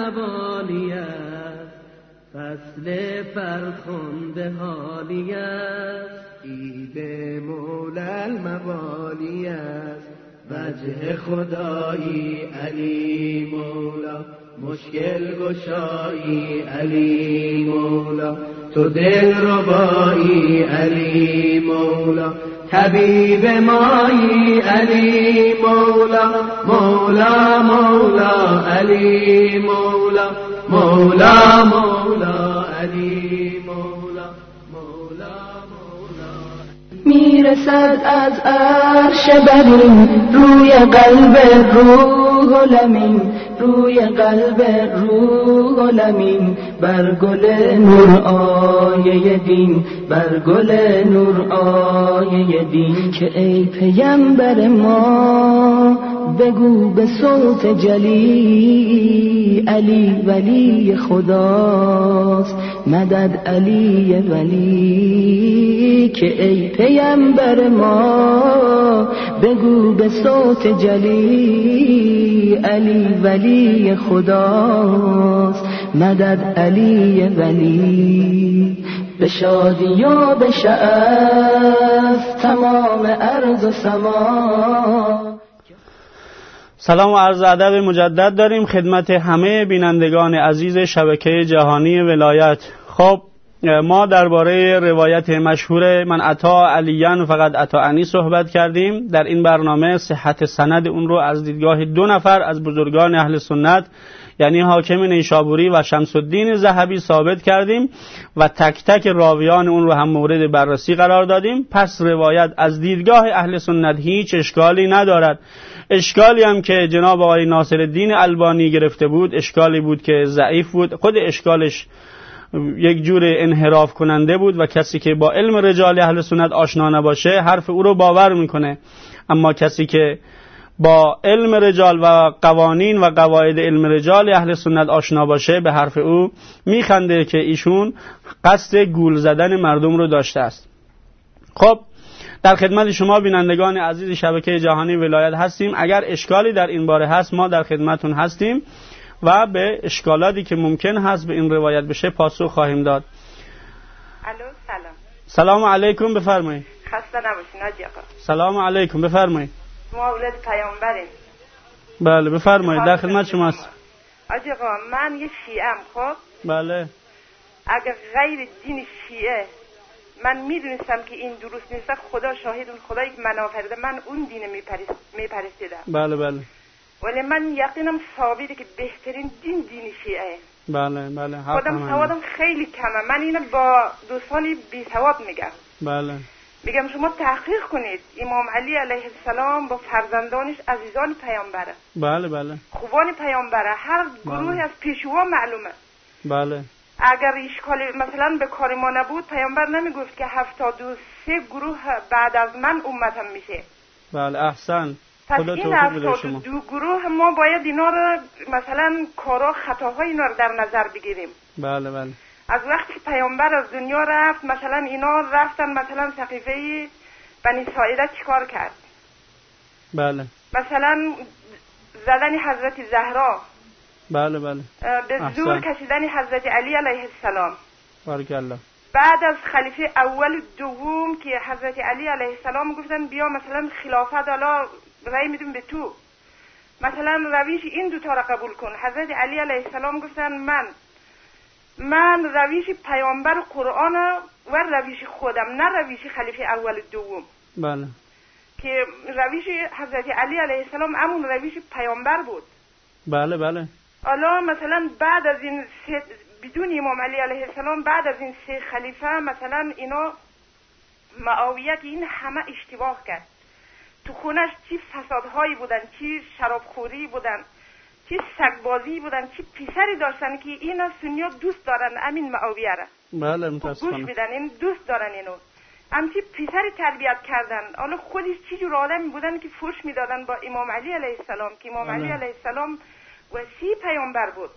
الموالیت، فصل فرخنده حالیت عید مولا الموالیت، وجه خدایی علی مولا، مشکل گشایی علی مولا، تو دل ربایی علی مولا، طبیب مایی علی مولا، مولا مولا علی مولا، مولا مولا علی مولا، مولا مولا. میرسد از عرش برین روی قلب روح لمین، روی قلب روح لمین، بر گل نور آیه دین، بر گل نور آیه دین، که ای پیامبر ما بگو به صوت جلی، علی ولی خداست مدد علی ولی، که ای پیامبر ما بگو به صوت جلی، علی ولی خداست مدد علی ولی، به شادی و به شعف تمام ارض و سما. سلام و عرض ادب مجدد داریم خدمت همه بینندگان عزیز شبکه جهانی ولایت. خب ما درباره روایت مشهور من اطاع علیان فقط اطاعنی صحبت کردیم. در این برنامه صحت سند اون رو از دیدگاه دو نفر از بزرگان اهل سنت، یعنی حاکم نیشابوری و شمس الدین ذهبی ثابت کردیم و تک تک راویان اون رو هم مورد بررسی قرار دادیم. پس روایت از دیدگاه اهل سنت هیچ اشکالی ندارد. اشکالی هم که جناب آقای ناصرالدین البانی گرفته بود اشکالی بود که ضعیف بود، خود اشکالش یک جور انحراف کننده بود و کسی که با علم رجال اهل سنت آشنا نباشه حرف او رو باور میکنه، اما کسی که با علم رجال و قوانین و قواعد علم رجال اهل سنت آشنا باشه به حرف او میخنده که ایشون قصد گول زدن مردم رو داشته است. خب در خدمت شما بینندگان عزیز شبکه جهانی ولایت هستیم. اگر اشکالی در این باره هست ما در خدمتون هستیم و به اشکالاتی که ممکن هست به این روایت بشه پاسخ خواهیم داد. الو سلام. سلام علیکم، بفرمایید. خسته نباشین حاجی آقا. سلام علیکم، بفرمایید. ما اولاد پیامبریم. بله بفرمایید، در خدمت شماست. حاجی آقا من یه شیعه ام. خب بله. اگر غیر دین شیعه من میدونستم که این درست نیست، خدا شاهد، اون خدایی که من آفریده من اون دین میپرستیدم. بله بله. ولی من یقینم ثابته که بهترین دین دین شیعه. بله بله. خودم سوادم خیلی کمه. من اینو با دوستانی بی سواد میگم. بله. میگم شما تحقیق کنید. امام علی علیه السلام با فرزندانش عزیزان پیامبره. بله بله. خوبان پیامبره. هر گروه بله. از پیشوا معلومه. بله. اگر اشکال مثلا به کار ما نبود پیامبر نمیگفت که هفتاد و سه گروه بعد از من امتم میشه. بله احسن. پس این هفتاد و دو گروه ما باید اینا رو مثلا کارا خطاهای اینا رو در نظر بگیریم. بله بله. از وقتی که پیامبر از دنیا رفت مثلا اینا رفتن مثلا سقیفه بنی ساعده چیکار کرد؟ بله. مثلا زدن حضرت زهرا. بله بله. به زور کشیدن حضرت علی علیه السلام. بارک الله. بعد از خلیفه اول دوم که حضرت علی علیه السلام گفتن بیا مثلا خلافت حالا رأی میدیم به تو، مثلا رویش این دوتا را قبول کن. حضرت علی علیه السلام گفتن من من رویش پیامبر قرآن و رویش خودم، نه رویش خلیفه اول دوم. بله. که رویش حضرت علی علیه السلام همون رویش پیامبر بود. بله بله. حالا مثلا بعد از این سه بدون امام علی علیه السلام بعد از این سه خلیفه مثلا اینا معاویه که این همه اشتباه کرد، تو خونش چی فسادهایی بودن، چی شرابخوری بودن، چی سگبازی بودن، چی پسری داشتن که اینا سنیا دوست دارن امین معاویه را. بله متاسفانه. گوش بدن این دوست دارن اینو. همچی پسری تربیت کردن. حالا خودش چی جور آدمی بودن که فوش میدادن با امام علی علیه السلام که امام علی علیه السلام وصی پیامبر بود.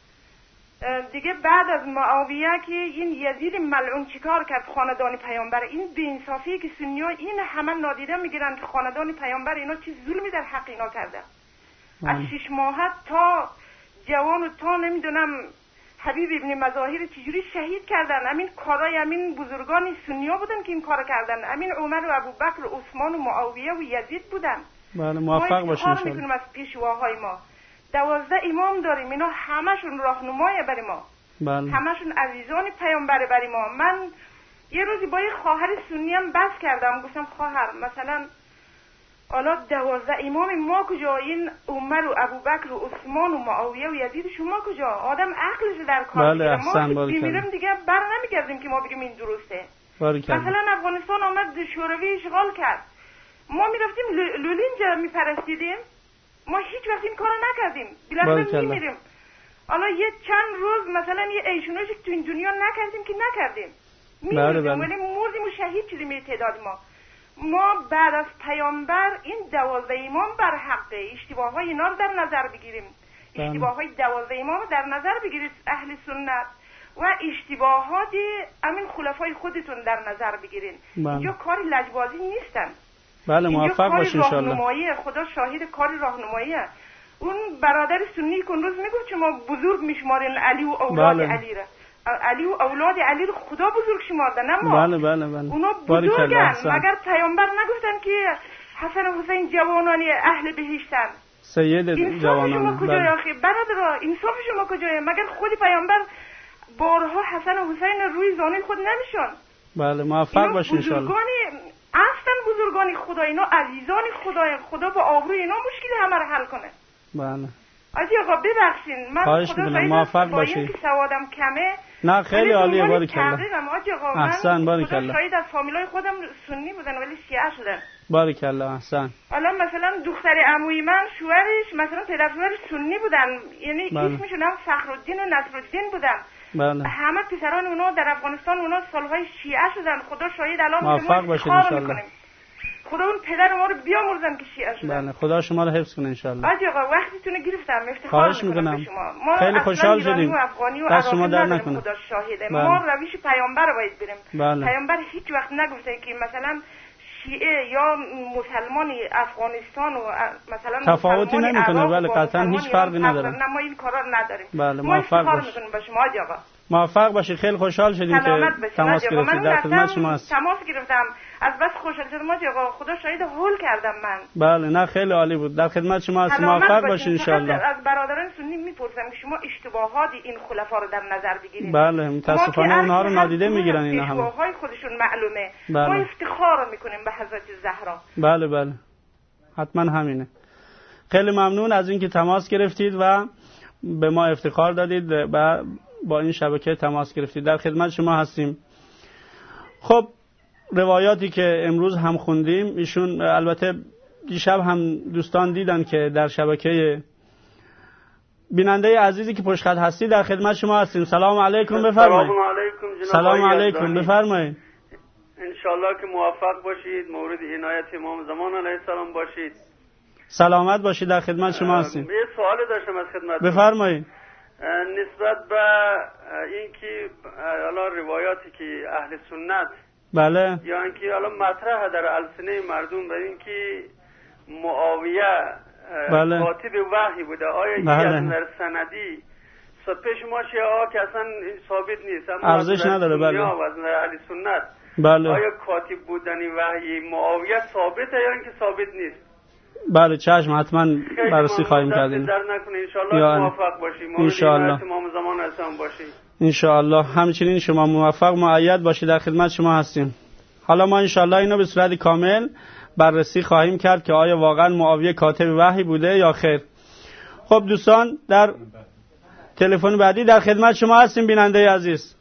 دیگه بعد از معاویه که این یزید ملعون چیکار کرد خاندان پیامبر، این بی‌انصافی که سنی‌ها این همه نادیده میگیرن که خاندان پیامبر اینا چی ظلمی در حق اینا کرده. از شش ماهه تا جوان و تا نمیدونم حبیب ابن مظاهر چجوری شهید کردن. همین کارای همین بزرگان سنی‌ها بودن که این کار کردن. همین عمر و ابوبکر و عثمان و معاویه و یزید بودن. بله موفق باشین ان شاء الله. ما از پیشواهای ما دوازده امام داریم، اینا همشون راهنمای برای ما. بله. همشون عزیزان پیامبر برای ما. من یه روزی با یه خواهر سنی هم بحث کردم، گفتم خواهر مثلا حالا دوازده امام ما کجا؟ این عمر و ابوبکر و عثمان و معاویه و یزید شما کجا؟ آدم عقلش در کار بله احسن. ما میمیریم دیگه بر نمیگردیم که ما بگیم این درسته. باریکلا. مثلا افغانستان آمد شوروی اشغال کرد، ما میرفتیم لولینجا میپرستیدیم، ما هیچ وقت این کارو نکردیم، بالاخره میمیریم. حالا یه چند روز مثلا یه ایشونوش تو این دنیا نکردیم که نکردیم، میمیریم ولی مردیم و شهید شدیم. به تعداد ما ما بعد از پیامبر این دوازده امام بر حقه. اشتباه های اینا رو در نظر بگیریم، اشتباه های دوازده امام رو در نظر بگیرید اهل سنت و اشتباهات همین خلفای خودتون در نظر بگیرین. اینجا کار لجبازی نیستن. بله موفق باشین ان شاء الله. خدا شاهد کار راهنماییه. اون برادر سنی که اون روز میگفت شما بزرگ میشمارین علی و اولاد بله. علی را، علی و اولاد علی رو خدا بزرگ شماردن. اما بله بله بله. اونا بزرگن، مگر پیامبر نگفتن که حسن و حسین جوانان اهل بهشتن؟ سید جوانان. شما کجای آخه برادر؟ انصاف شما کجای؟ مگر خود پیامبر بارها حسن و حسین روی زانوی خود نمیشون؟ بله موفق باشین ان شاء الله. اصلا بزرگان خدا، اینا عزیزان خدا، خدا با آبروی اینا مشکل همه رو حل کنه. بله. آجی آقا ببخشین من خدا موفق باشین. که سوادم کمه. نه خیلی عالیه بارکالله. آجی آقا احسن بارکالله. شاید از فامیلای خودم سنی بودن ولی شیعه شدن. بارکالله احسن. حالا مثلا دختر عموی من شوهرش مثلا پدر شوهرش سنی بودن، یعنی بله. اسمشون هم فخرالدین و نصرالدین بودن. بله. همه پسران اونا در افغانستان اونا سالهای شیعه شدن. خدا شاهد الان موفق باشید ان شاء الله. خدا اون پدر ما رو بیامرزن که شیعه شدن. بله خدا شما رو حفظ کنه ان شاء الله. آقا وقتتون رو گرفتم، افتخار خواهش میکنم میکنم. ما خیلی خوشحال شدیم. دست شما در نکنه. خدا شاهده. بله. ما روش پیامبر رو باید بریم. بله. پیامبر هیچ وقت نگفته که مثلا شیعه یا مسلمان افغانستان و مثلا تفاوتی نمیکنه. بله قطعا هیچ فرقی نداره. نه ما این کارا نداریم. بله ما موفق باشید. با شما آقا. موفق باشید. خیلی خوشحال شدیم که تماس گرفتید. در خدمت شما هستم. تماس گرفتم. از بس خوشحال شدم آقا. خدا شاهد هول کردم من. بله نه خیلی عالی بود. در خدمت شما هستم. موفق باشید ان شاء الله. از برادران سنی میپرسم که شما اشتباهات این خلفا رو در نظر بگیرید. بله متاسفانه اونها رو نادیده میگیرن اینا هم. اشتباهات خودشون معلومه. بله. ما افتخار میکنیم به حضرت زهرا. بله بله. حتما همینه. خیلی ممنون از اینکه تماس گرفتید و به ما افتخار دادید و با این شبکه تماس گرفتید. در خدمت شما هستیم. خب روایاتی که امروز هم خوندیم ایشون البته دیشب هم دوستان دیدن که در شبکه بیننده عزیزی که پشت خط هستی در خدمت شما هستیم. سلام علیکم بفرمایید. سلام علیکم جناب. سلام علیکم بفرمایید. ان شاء الله که موفق باشید، مورد عنایت امام زمان علیه السلام باشید. سلامت باشید. در خدمت شما هستیم. یه سوال داشتم از خدمت. بفرمایید. نسبت به اینکه حالا روایاتی که اهل سنت بله یا اینکه حالا مطرح در السنه مردم بر اینکه معاویه بله. کاتب وحی بوده، آیا این بله. از نظر سندی پیش ما شیعه که اصلا ثابت نیست، اما ارزش نداره. بله و از نظر اهل سنت بله. آیا کاتب بودن وحی معاویه ثابته یا اینکه ثابت نیست؟ بله چشم حتما بررسی خواهیم کرد. در نکنه ان شاء الله موفق باشید. ان شاء الله امام زمان اسلام باشید. ان شاء الله همچنین شما موفق مؤید باشید. در خدمت شما هستیم. حالا ما ان شاء الله اینو به صورت کامل بررسی خواهیم کرد که آیا واقعا معاویه کاتب وحی بوده یا خیر. خب دوستان در تلفن بعدی در خدمت شما هستیم بیننده عزیز.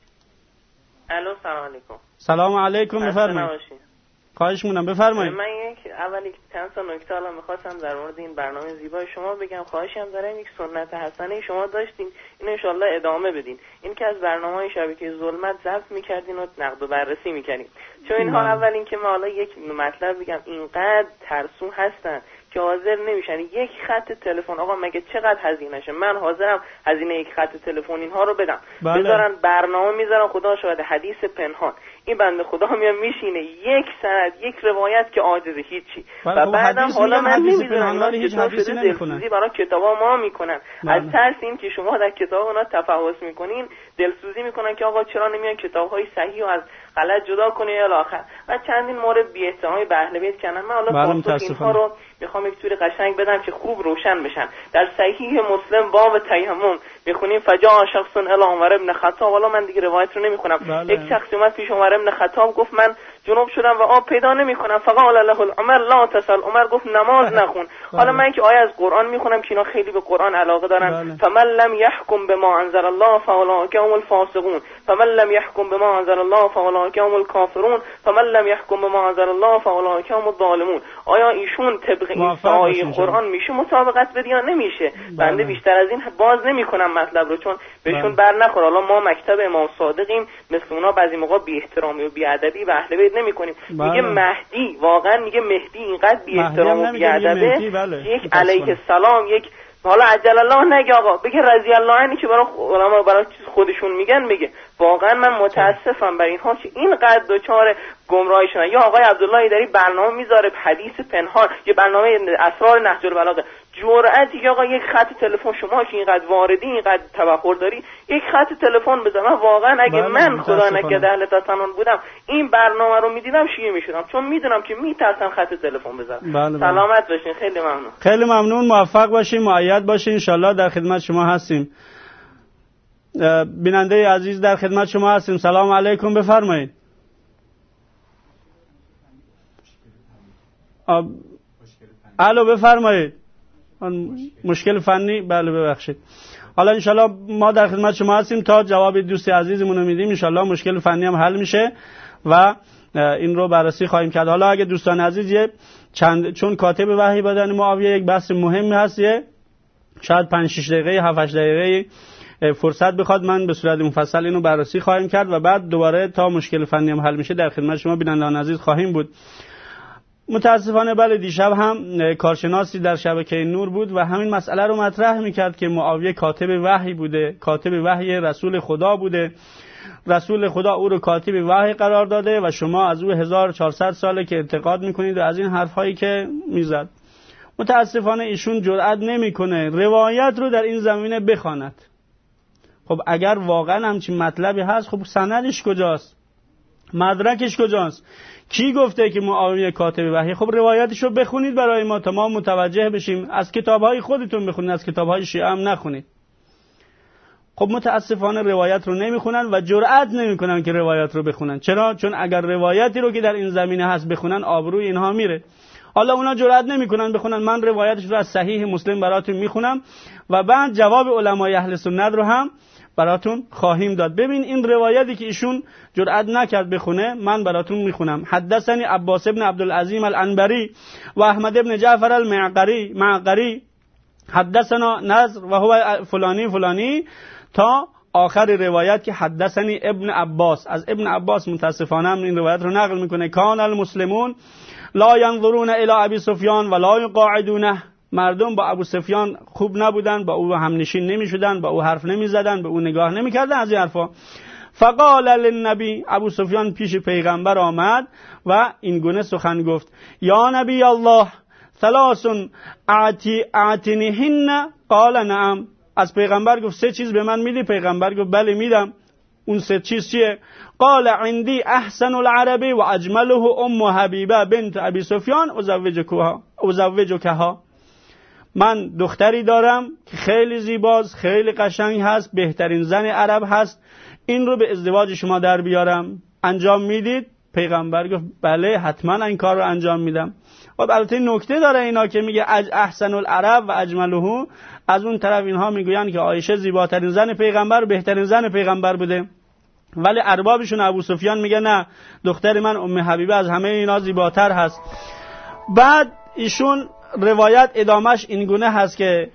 الو سلام علیکم. سلام علیکم بفرمایید. خواهش می‌کنم بفرمایید. من یک اولی چند تا نکته الان می‌خواستم در مورد این برنامه زیبای شما بگم. خواهشم دارم یک سنت حسنه شما داشتین این ان شاءالله ادامه بدین. این که از برنامه‌های شبکه ظلمت ضبط می‌کردین و نقد و بررسی می‌کردین. چون اینها اول این که ما حالا یک مطلب بگم اینقدر ترسو هستن که حاضر نمیشن یک خط تلفن. آقا مگه چقدر هزینه‌شه؟ من حاضرم هزینه یک خط تلفن اینها رو بدم. بله. بذارن برنامه میذارن خدا شاهد حدیث پنهان. این بنده خدا میاد میشینه یک سند یک روایت که عاجزه هیچی. و بعدم حالا من نمیدونم ولی هیچ حدیثی نمیخونن. برای کتابا ما میکنن. بله. از ترس این که شما در کتاب اونا تفحص میکنین دلسوزی میکنن که آقا چرا نمیان کتاب‌های صحیح و از غلط جدا کنی الی آخر. و چندین مورد بی احترامی به اهل بیت کردن. من حالا پاسخ اینها رو میخوام یک طوری قشنگ بدم که خوب روشن بشن. در صحیح مسلم باب تیمم میخونیم فجاء شخص الی عمر ابن خطاب. والا من دیگه روایت رو نمیخونم. بله. یک شخص اومد پیش عمر ابن خطاب گفت من جنوب شدم و آب پیدا نمیکنم. فقال له العمر لا تسل. عمر گفت نماز نخون. بله. حالا من که آیه از قرآن میخونم که اینا خیلی به قرآن علاقه دارن. بله. فمن لم يحكم بما انزل الله فاولئک هم الفاسقون فمن لم يحكم بما انزل الله فاولئک هم الکافرون فمن لم يحكم بما انزل الله فاولئک هم الظالمون. آیا ایشون طبق این آیه قرآن میشه مطابقت بده یا نمیشه؟ بله. بنده بیشتر از این باز نمیکنم مطلب رو چون بهشون بر نخوره. حالا ما مکتب امام صادقیم، مثل اونا بعضی موقع بی احترامی و بی ادبی به اهل بیت نمیکنیم. بله. میگه مهدی، واقعا میگه مهدی اینقدر بی احترام و بی ادبه. بله. یک علیه السلام، یک حالا عجل الله نگه آقا، بگه رضی الله عنه که برای علما برای خودشون میگن. میگه واقعا من متاسفم بر اینها که اینقدر دوچار گمراهی شدن. یا آقای عبدالله داری برنامه میذاره حدیث پنهان، یه برنامه اسرار نهج البلاغه، جرأتی که آقا یک خط تلفن شما که اینقدر واردی اینقدر تبخور داری یک خط تلفن بزن. واقعا اگه بله من خدا نکرده اهل تسنن بودم این برنامه رو میدیدم شیعه میشدم چون میدونم که میترسم خط تلفن بزنم. بله سلامت باشین. خیلی ممنون. خیلی ممنون. موفق باشین، مؤید باشین. ان شاء الله در خدمت شما هستیم. بیننده عزیز در خدمت شما هستیم. سلام علیکم بفرمایید. الو بفرمایید. مشکل فنی؟ بله ببخشید. حالا انشالله ما در خدمت شما هستیم تا جواب دوستی عزیزمون رو میدیم. انشالله مشکل فنی هم حل میشه و این رو بررسی خواهیم کرد. حالا اگه دوستان عزیز یه چند چون کاتب وحی بدن معاویه یک بحث مهمی هست، یه شاید پنج شش دقیقه هفت هشت دقیقه فرصت بخواد من به صورت مفصل اینو بررسی خواهیم کرد و بعد دوباره تا مشکل فنی هم حل میشه در خدمت شما بینندگان عزیز خواهیم بود. متاسفانه بله دیشب هم کارشناسی در شبکه نور بود و همین مسئله رو مطرح میکرد که معاویه کاتب وحی بوده، کاتب وحی رسول خدا بوده، رسول خدا او رو کاتب وحی قرار داده و شما از او هزار و چهارصد ساله که انتقاد میکنید و از این حرفهایی که میزد. متاسفانه ایشون جرئت نمیکنه روایت رو در این زمینه بخواند. خب اگر واقعا همچین مطلبی هست، خب سندش کجاست؟ مدرکش کجاست؟ کی گفته که معاویه کاتب وحی؟ خب روایتش رو بخونید برای ما تا ما متوجه بشیم. از کتابهای خودتون بخونید، از کتابهای شیعه هم نخونید. خب متاسفانه روایت رو نمیخونن و جرئت نمیکنن که روایت رو بخونن. چرا؟ چون اگر روایتی رو که در این زمینه هست بخونن، آبروی اینها میره. حالا اونا جرئت نمیکنن بخونن. من روایتش رو از صحیح مسلم براتون میخونم و بعد جواب علمای اهل سنت رو هم براتون خواهیم داد. ببین این روایتی که ایشون جرئت نکرد بخونه، من براتون میخونم. حدثنی عباس ابن عبدالعظیم العنبری و احمد ابن جعفر المعقری معقری حدثنا نضر و هو فلانی فلانی تا آخر روایت که حدثنی ابن عباس. از ابن عباس متاسفانه این روایت رو نقل میکنه. کان المسلمون لا ينظرون الى ابي سفیان ولا يقاعدونه. مردم با ابو سفیان خوب نبودن، با او همنشین نمیشدن، با او حرف نمیزدن، به او نگاه نمیکردن، از این حرفا. فقال للنبی، ابو سفیان پیش پیغمبر آمد و این گونه سخن گفت: یا نبی الله ثلاث اعتی اعتنیهن. قال نعم. از پیغمبر گفت سه چیز به من میدی؟ پیغمبر گفت بله میدم. اون سه چیز چیه؟ قال عندي احسن العربی و اجمله ام حبیبه بنت ابی سفیان ازوجکها ازوجکها. من دختری دارم که خیلی زیباست، خیلی قشنگ هست، بهترین زن عرب هست، این رو به ازدواج شما در بیارم، انجام میدید؟ پیغمبر گفت بله حتما این کار رو انجام میدم. و البته نکته داره اینا که میگه احسن العرب و اجمله، از اون طرف اینها میگوین که عایشه زیباترین زن پیغمبر، بهترین زن پیغمبر بوده، ولی اربابشون ابو سفیان میگه نه، دختر من ام حبیبه از همه اینا زیباتر هست. بعد ایشون روایت ادامش این گونه هست که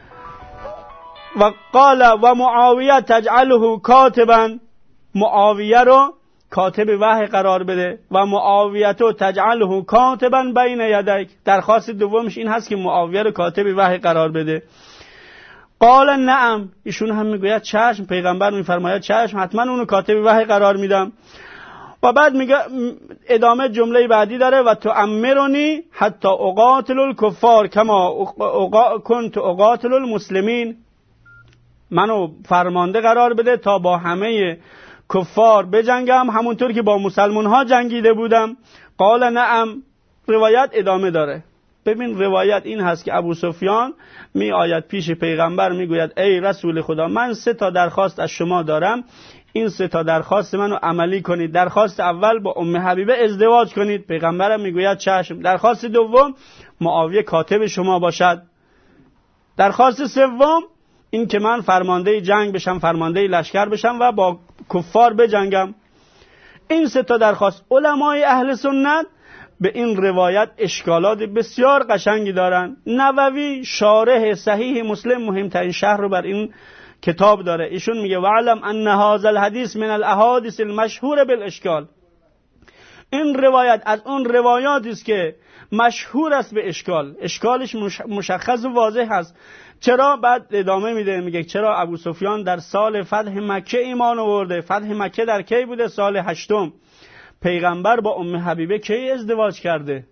و قال و معاویه تجعله کاتبا، معاویه رو کاتب وحی قرار بده، و معاویه تو تجعله کاتبا بین یدیک. درخواست دومش این هست که معاویه رو کاتب وحی قرار بده. قال نعم. ایشون هم میگوید چشم. پیغمبر میفرماید چشم، حتما اونو کاتب وحی قرار میدم. و بعد میگه ادامه جمله بعدی داره و تو امرونی حتی اقاتل الکفار کما کنت اقاتل المسلمین. منو فرمانده قرار بده تا با همه کفار بجنگم همونطور که با مسلمان ها جنگیده بودم. قال نعم. روایت ادامه داره. ببین روایت این هست که ابو سفیان می آید پیش پیغمبر میگوید ای رسول خدا، من سه تا درخواست از شما دارم، این سه تا درخواست منو عملی کنید. درخواست اول با ام حبیبه ازدواج کنید. پیغمبرم میگوید چشم. درخواست دوم معاویه کاتب شما باشد. درخواست سوم این که من فرمانده جنگ بشم، فرمانده لشکر بشم و با کفار بجنگم. این سه تا درخواست. علمای اهل سنت به این روایت اشکالات بسیار قشنگی دارن. نووی شارح صحیح مسلم مهمترین شرح رو بر این کتاب داره. ایشون میگه وعلم ان هذا الحدیث من الاحادیث المشهور بالاشکال. این روایت از اون روایاتی است که مشهور است به اشکال. اشکالش مشخص و واضح است. چرا؟ بعد ادامه میده میگه چرا ابو سفیان در سال فتح مکه ایمان آورده. فتح مکه در کی بوده؟ سال هشتم. پیغمبر با ام حبیبه کی ازدواج کرده؟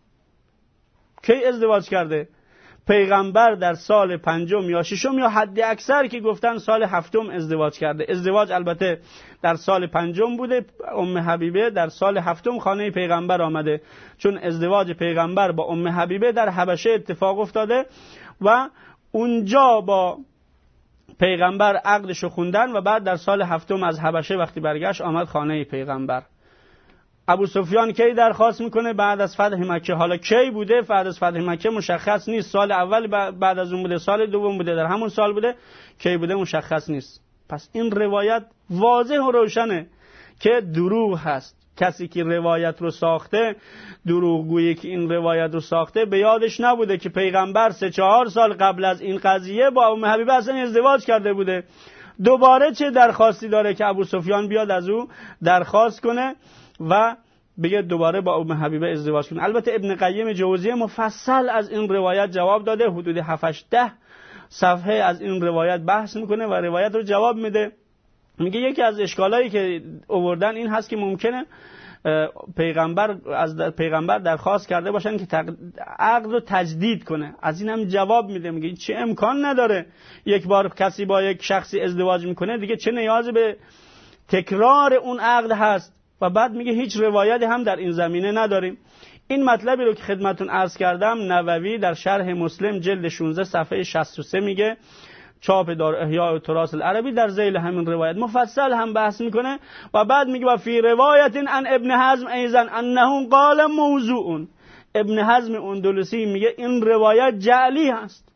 کی ازدواج کرده؟ پیغمبر در سال پنجم یا ششم یا حد اکثر که گفتن سال هفتم ازدواج کرده. ازدواج البته در سال پنجم بوده، ام حبیبه در سال هفتم خانه پیغمبر آمده، چون ازدواج پیغمبر با ام حبیبه در حبشه اتفاق افتاده و اونجا با پیغمبر عقدشو خوندن و بعد در سال هفتم از حبشه وقتی برگشت آمد خانه پیغمبر. ابو سفیان کی درخواست میکنه؟ بعد از فتح مکه. حالا کی بوده؟ بعد از فتح مکه مشخص نیست. سال اول بعد از اون بوده، سال دوم بوده، در همون سال بوده، کی بوده مشخص نیست. پس این روایت واضح و روشنه که دروغ هست. کسی که روایت رو ساخته، دروغگویی که این روایت رو ساخته، به یادش نبوده که پیغمبر سه چهار سال قبل از این قضیه با ام حبیبه اصلا ازدواج کرده بوده. دوباره چه درخواستی داره که ابو سفیان بیاد از او درخواست کنه و بگه دوباره با ام حبیبه ازدواج کنه. البته ابن قیم جوزیه مفصل از این روایت جواب داده، حدود هفت ده صفحه از این روایت بحث میکنه و روایت رو جواب میده. میگه یکی از اشکالایی که آوردن این هست که ممکنه پیغمبر از پیغمبر درخواست کرده باشن که عقد رو تجدید کنه. از این هم جواب میده، میگه چه امکان نداره یک بار کسی با یک شخصی ازدواج میکنه دیگه چه نیازی به تکرار اون عقد هست. و بعد میگه هیچ روایتی هم در این زمینه نداریم. این مطلبی رو که خدمتون عرض کردم نووی در شرح مسلم جلد شانزده صفحه شصت و سه میگه، چاپ دار احیاء التراث العربی، در ذیل همین روایت مفصل هم بحث میکنه و بعد میگه و فی روایت ان ابن حزم ایضا انه قال موضوع. ابن حزم اندلسی میگه این روایت جعلی هست.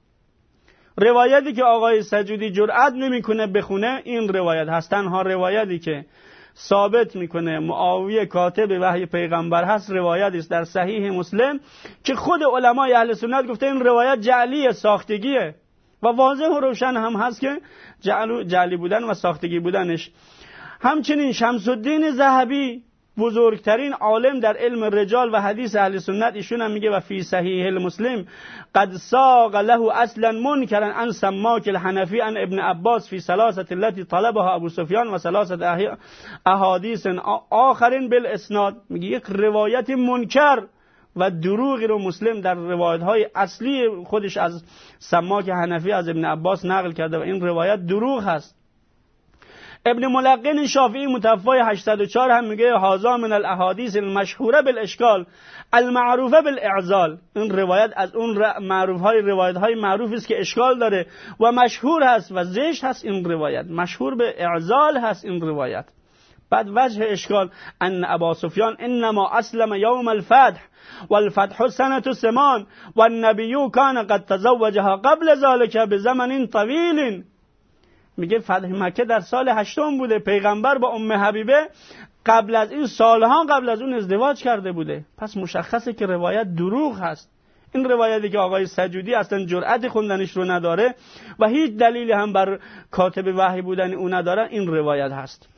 روایتی که آقای سجودی جرأت نمیکنه بخونه این روایت هست. تنها روایتی که ثابت میکنه معاویه کاتب وحی پیغمبر هست روایتی است در صحیح مسلم که خود علمای اهل سنت گفته این روایت جعلیه، ساختگیه و واضح و روشن هم هست که جعلی بودن و ساختگی بودنش. همچنین شمس الدین ذهبی بزرگترین عالم در علم رجال و حدیث اهل سنت، ایشون هم میگه و فی صحیح المسلم قد ساق له اصلا منکرا عن سماک الحنفی عن ابن عباس فی ثلاثه التي طلبها ابو سفیان و ثلاثه احادیث آخرین بالاسناد. میگه یک روایت منکر و دروغی رو مسلم در روایت‌های اصلی خودش از سماک حنفی از ابن عباس نقل کرده و این روایت دروغ هست. ابن ملقن شافعی متوفای هشتصد و چهار هم میگه هذا من الاحادیث المشهوره بالاشکال المعروفه بالاعضال. این روایت از اون معروف‌های روایت‌های معروفی است که اشکال داره و مشهور هست و زشت هست. این روایت مشهور به اعضال هست این روایت. بعد وجه اشکال ان ابا سفیان انما اسلم یوم الفتح والفتح سنة ثمان والنبی کان قد تزوجها قبل ذلك بزمن طویل. میگه فتح مکه در سال هشتم بوده، پیغمبر با ام حبیبه قبل از این سالها قبل از اون ازدواج کرده بوده. پس مشخصه که روایت دروغ هست. این روایتی که آقای سجودی اصلا جرأت خوندنش رو نداره و هیچ دلیلی هم بر کاتب وحی بودن او نداره، این روایت هست.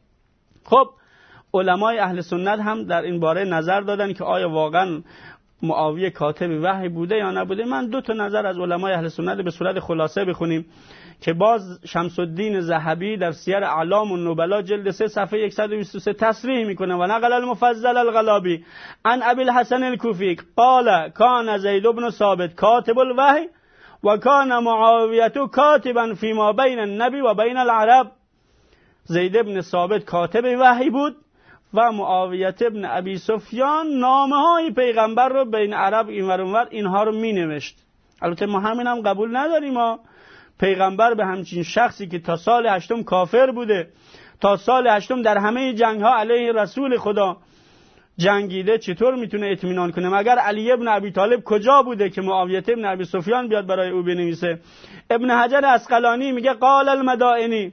خب علمای اهل سنت هم در این باره نظر دادن که آیا واقعا معاویه کاتب وحی بوده یا نبوده. من دو تا نظر از علمای اهل سنت به صورت خلاصه بخونیم که باز شمس الدین ذهبی در سیر اعلام النبلا جلد سه صفحه صد و بیست و سه تصریح میکنه و نقل المفضل الغلابی عن ابی الحسن الکوفی قال کان زید بن ثابت کاتب الوحی و کان معاویه کاتبا فيما بین النبی و بین العرب. زید بن ثابت کاتب وحی بود و معاویه ابن ابی سفیان نامه های پیغمبر رو بین عرب اینور اونور اینها رو می نوشت. البته ما همین هم قبول نداریم. ما پیغمبر به همچین شخصی که تا سال هشتم کافر بوده، تا سال هشتم در همه جنگ ها علیه رسول خدا جنگیده، چطور میتونه اطمینان کنه؟ مگر علی ابن ابی طالب کجا بوده که معاویه ابن ابی سفیان بیاد برای او بنویسه؟ ابن حجر عسقلانی میگه قال المدائنی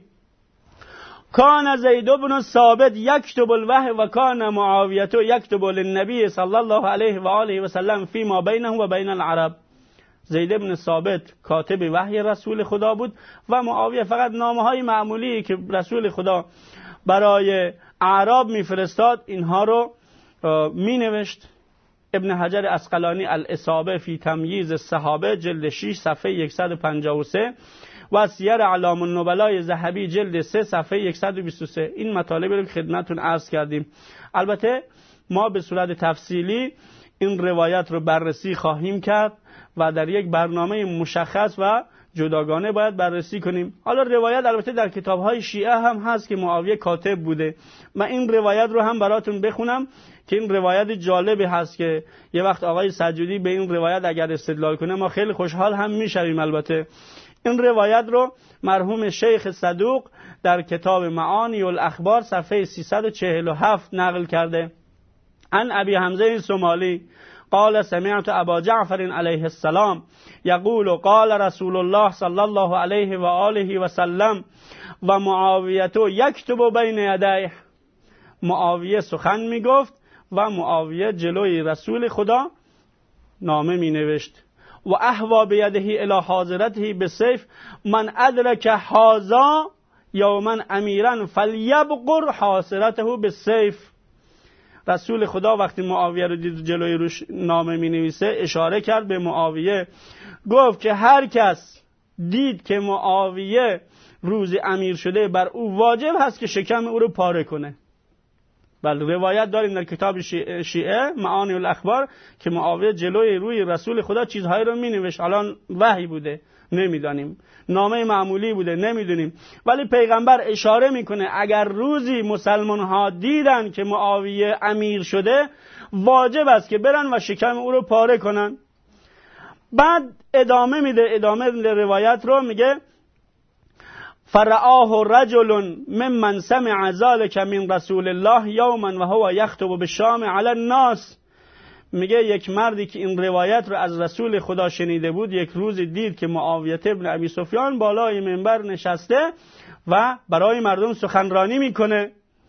کان زید بن ثابت یکتب الوحی و کان معاویه یکتب للنبی صلی الله علیه و آله و سلم فيما بینه و بین العرب. زید بن ثابت کاتب وحی رسول خدا بود و معاویه فقط نامه های معمولی که رسول خدا برای اعراب میفرستاد اینها رو می نوشت. ابن حجر عسقلانی الاصابه فی تمییز الصحابه جلد شش صفحه صد و پنجاه و سه و سیر اعلام النبلای ذهبی جلد سه صفحه صد و بیست و سه این مطالبی رو خدمتتون عرض کردیم. البته ما به صورت تفصیلی این روایت رو بررسی خواهیم کرد و در یک برنامه مشخص و جداگانه باید بررسی کنیم. حالا روایت البته در کتاب‌های شیعه هم هست که معاویه کاتب بوده. من این روایت رو هم براتون بخونم که این روایت جالبی هست که یه وقت آقای سجودی به این روایت اگر استدلال کنه ما خیلی خوشحال هم میشویم. البته این روایت رو مرحوم شیخ صدوق در کتاب معانی الاخبار صفحه سیصد و چهل و هفت نقل کرده. عن ابی حمزه سمالی قال سمعت ابا جعفر علیه السلام یقول قال رسول الله صلی الله علیه و آله و سلم و معاویه یکتب بین یدیه. معاویه سخن میگفت و معاویه جلوی رسول خدا نامه می نوشت. و احوا بیده الی حاضرته بسیف من ادرک هذا یوما امیرا فلیبقر حاصرته بسیف. رسول خدا وقتی معاویه رو دید جلوی روش نامه می نویسه اشاره کرد به معاویه، گفت که هر کس دید که معاویه روز امیر شده بر او واجب هست که شکم او رو پاره کنه. بله روایت داریم در کتاب شیعه, شیعه معانی الاخبار که معاویه جلوی روی رسول خدا چیزهایی رو می نوشت. الان وحی بوده نمیدانیم، نامه معمولی بوده نمیدونیم، ولی پیغمبر اشاره میکنه اگر روزی مسلمان ها دیدن که معاویه امیر شده واجب است که برن و شکم او رو پاره کنن. بعد ادامه میده ادامه میده روایت رو، میگه فرآه رجل ممن سمع ذلك من رسول الله یوما و هو یخطب بالشام علی الناس. میگه یک مردی که این روایت رو از رسول خدا شنیده بود یک روز دید که معاویه ابن ابی سفیان بالای منبر نشسته و برای مردم سخنرانی میکنه.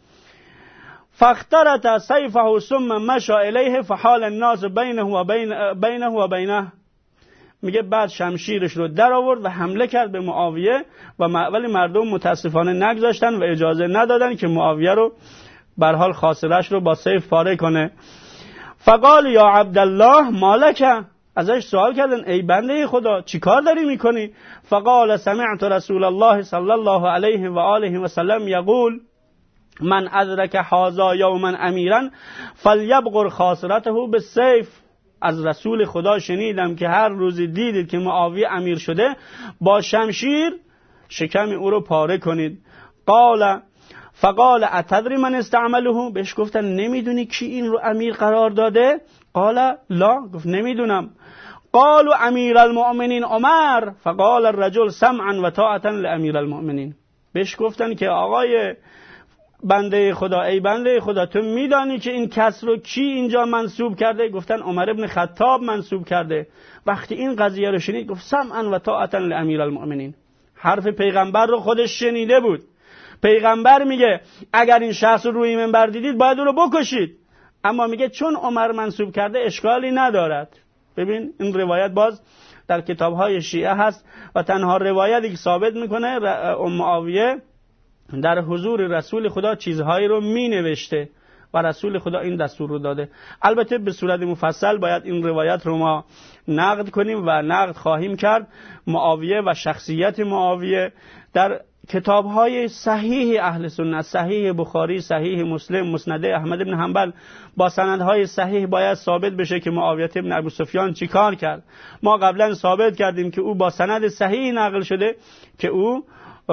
فاخترت سیفه ثم مشى الیه فحال الناس بینه و بین بینه و بینه. میگه بعد شمشیرش رو در آورد و حمله کرد به معاویه و ولی مردم متاسفانه نگذاشتن و اجازه ندادن که معاویه رو به هر حال خاصرش رو با سیف پاره کنه. فقال یا عبدالله مالک، ازش سوال کردن ای بنده خدا چی کار داری میکنی؟ فقال سمعت رسول الله صلی الله علیه و آله و سلم یقول من ادرک هذا یوما امیرا فلیبغر خاصرته بالسیف. از رسول خدا شنیدم که هر روز دیدید که معاویه امیر شده با شمشیر شکم او رو پاره کنید. قال فقال اتدری من استعمله، بهش گفتن نمیدونی کی این رو امیر قرار داده؟ قال لا، گفت نمیدونم. قالوا امیر المؤمنین عمر، فقال الرجل سمعا و طاعتا لامیر المؤمنین. بهش گفتن که آقای بنده خدا ای بنده خدا تو میدانی که این کس رو کی اینجا منصوب کرده؟ گفتن عمر ابن خطاب منصوب کرده. وقتی این قضیه رو شنید گفت سمعا و طاعتا لامیر المؤمنین. حرف پیغمبر رو خودش شنیده بود. پیغمبر میگه اگر این شخص رو روی منبر دیدید باید او رو بکشید، اما میگه چون عمر منصوب کرده اشکالی ندارد. ببین این روایت باز در کتاب‌های شیعه هست و تنها روایتی که ثابت میکنه معاویه در حضور رسول خدا چیزهایی رو می نوشته و رسول خدا این دستور رو داده. البته به صورت مفصل باید این روایت رو ما نقد کنیم و نقد خواهیم کرد. معاویه و شخصیت معاویه در کتاب‌های صحیح اهل سنت، صحیح بخاری، صحیح مسلم، مسند احمد بن حنبل با سندهای صحیح باید ثابت بشه که معاویه ابن ابی سفیان چی کار کرد. ما قبلا ثابت کردیم که او با سند صحیح نقل شده که او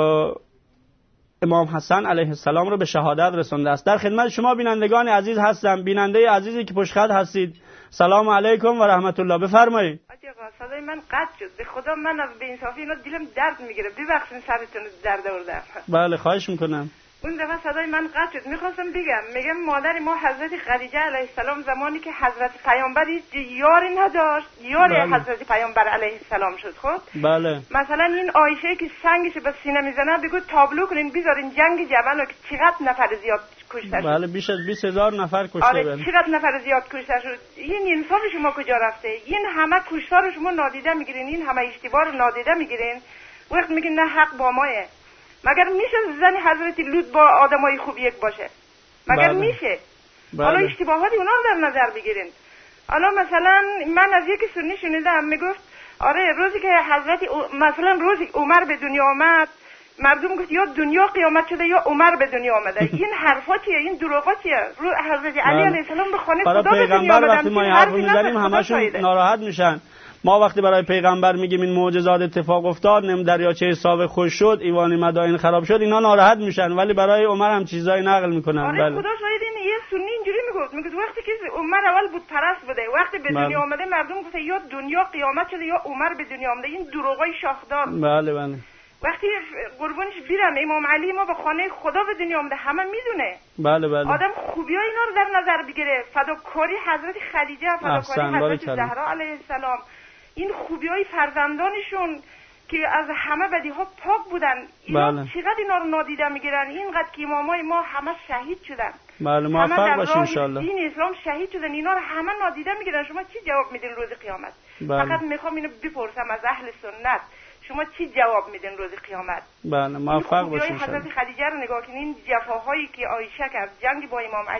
امام حسن علیه السلام رو به شهادت رسانده است. در خدمت شما بینندگان عزیز هستم. بیننده عزیزی که پشت خط هستید سلام علیکم و رحمت الله، بفرمایید. آقا صدای من قطع شد، به خدا من از بی‌انصافی اینا دلم درد میگیره، ببخشید سرتون درد آوردم. بله خواهش میکنم. اون دفعه صدای من قطع شد. میخواستم بگم میگم مادر ما حضرت خدیجه علیه السلام زمانی که حضرت پیامبر یاری نداشت یاری بله. حضرت پیامبر علیه السلام شد. خب بله مثلا این عایشه که سنگش به سینه میزنه بگو تابلو کنین بذارین جنگ جبل که چقدر نفر زیاد کشته شد. بله بیش از بیست هزار نفر کشته آره بله. چقدر نفر زیاد کشته شد. این انصاف شما کجا رفته؟ این همه کشتار رو شما نادیده میگیرین، این همه اشتباه رو نادیده میگیرین. وقت میگین نه حق با ماه. مگر میشه زن حضرت لوط با آدمای خوب یک باشه؟ مگر بله. میشه؟ بله. حالا اشتباهات اونا رو در نظر بگیرین. حالا مثلا من از یکی سنی شنیدم میگفت آره روزی که حضرت مثلا روزی عمر به دنیا آمد مردم گفت یا دنیا قیامت شده یا عمر به دنیا آمده. این حرفا چیه؟ این دروغا چیه؟ رو حضرت علی علیه السلام به خانه خدا به دنیا آمدن. وقتی ما این حرفو میزنیم همشون ناراحت میشن. ما وقتی برای پیغمبر میگیم این معجزات اتفاق افتاد، نم دریاچه ساوه خوش شد، ایوان مدائن خراب شد، اینا ناراحت میشن، ولی برای عمر هم چیزای نقل میکنن. آره بله. خدا شاهد این یه سنی اینجوری میگفت میگفت وقتی که عمر اول بود پرست بوده، وقتی به دنیا بله. آمده مردم گفت یا دنیا قیامت شده یا عمر به دنیا آمده. این دروغای شاخدار. بله بله. وقتی قربونش بیرم امام علی ما به خانه خدا به دنیا آمده همه میدونه. بله بله. آدم خوبیای اینا رو در نظر بگیره. فداکاری حضرت خدیجه، فداکاری حضرت زهرا علیه السلام، این خوبیای فرزندانشون که از همه بدیها پاک بودن. اینا بله. چقدر اینا رو نادیده میگیرن. اینقدر که امامای ما همه شهید شدن. بله موفق باشین ان شاء الله. دین اسلام شهید شدن، اینا رو همه نادیده میگیرن. شما چی جواب میدین روز قیامت؟ بله. فقط میخوام اینو بپرسم از اهل سنت، شما چی جواب میدین روز قیامت؟ بله موفق باشین ان شاء الله. حضرت خدیجه رو نگاه کنین، جفاهایی که عایشه کرد، جنگ با امام علی،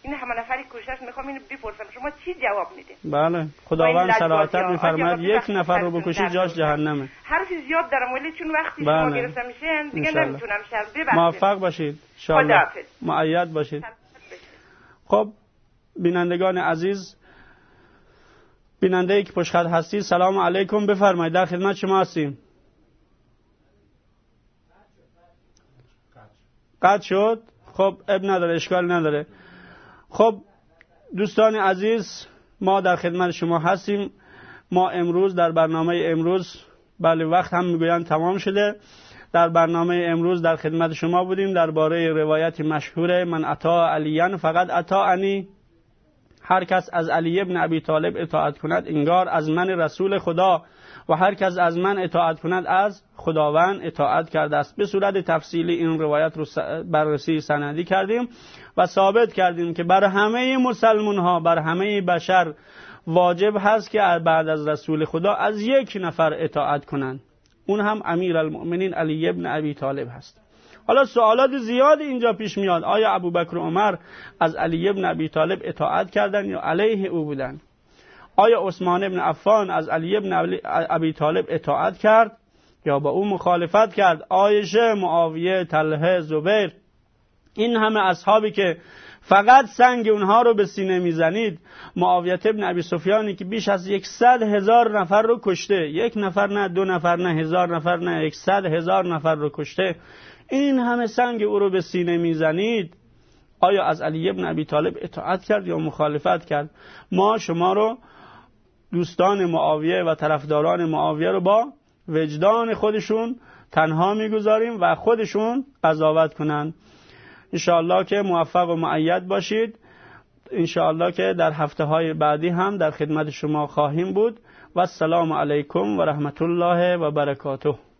این همه نفری کوشش میخوام اینو بپرسم شما چی جواب میدین؟ بله خداوند صراحت میفرماید یک نفر رو بکشی جاش جهنمه. حرف زیاد دارم ولی چون وقتی شما گرفته میشین دیگه نمیتونم شرط ببخشید. موفق باشید ان شاء مؤید باشید. خب بینندگان عزیز، بیننده ای که پشت خط هستی سلام علیکم، بفرمایید در خدمت شما هستیم. قطع شد؟ خب اب نداره، اشکال نداره. خب دوستان عزیز ما در خدمت شما هستیم. ما امروز در برنامه امروز بله وقت هم میگویند تمام شده. در برنامه امروز در خدمت شما بودیم درباره روایت مشهور من اطاع علیان فقط اطاعنی، هر کس از علی ابن ابی طالب اطاعت کند انگار از من رسول خدا و هر کس از من اطاعت کند از خداوند اطاعت کرده است. به صورت تفصیلی این روایت رو بررسی سندی کردیم و ثابت کردیم که بر همه مسلمان ها، بر همه بشر واجب هست که بعد از رسول خدا از یک نفر اطاعت کنند، اون هم امیرالمؤمنین علی ابن ابی طالب هست. حالا سوالات زیادی اینجا پیش میاد، آیا ابوبکر و عمر از علی ابن ابی طالب اطاعت کردند یا علیه او بودند؟ آیا عثمان ابن عفان از علی ابن ابی طالب اطاعت کرد یا با او مخالفت کرد؟ عایشه، معاویه، طلحه، زبیر، این همه اصحابی که فقط سنگ اونها رو به سینه میزنید، معاویه ابن ابی سفیانی که بیش از یکصد هزار نفر رو کشته، یک نفر نه، دو نفر نه، هزار نفر نه، یکصد هزار نفر رو کشته، این همه سنگ او رو به سینه میزنید، آیا از علی ابن ابی طالب اطاعت کرد یا مخالفت کرد؟ ما شما رو، دوستان معاویه و طرفداران معاویه رو با وجدان خودشون تنها میگذاریم و خودشون قضاوت کنن. انشاءالله که موفق و مؤید باشید. انشاءالله که در هفته های بعدی هم در خدمت شما خواهیم بود و السلام علیکم و رحمت الله و برکاته.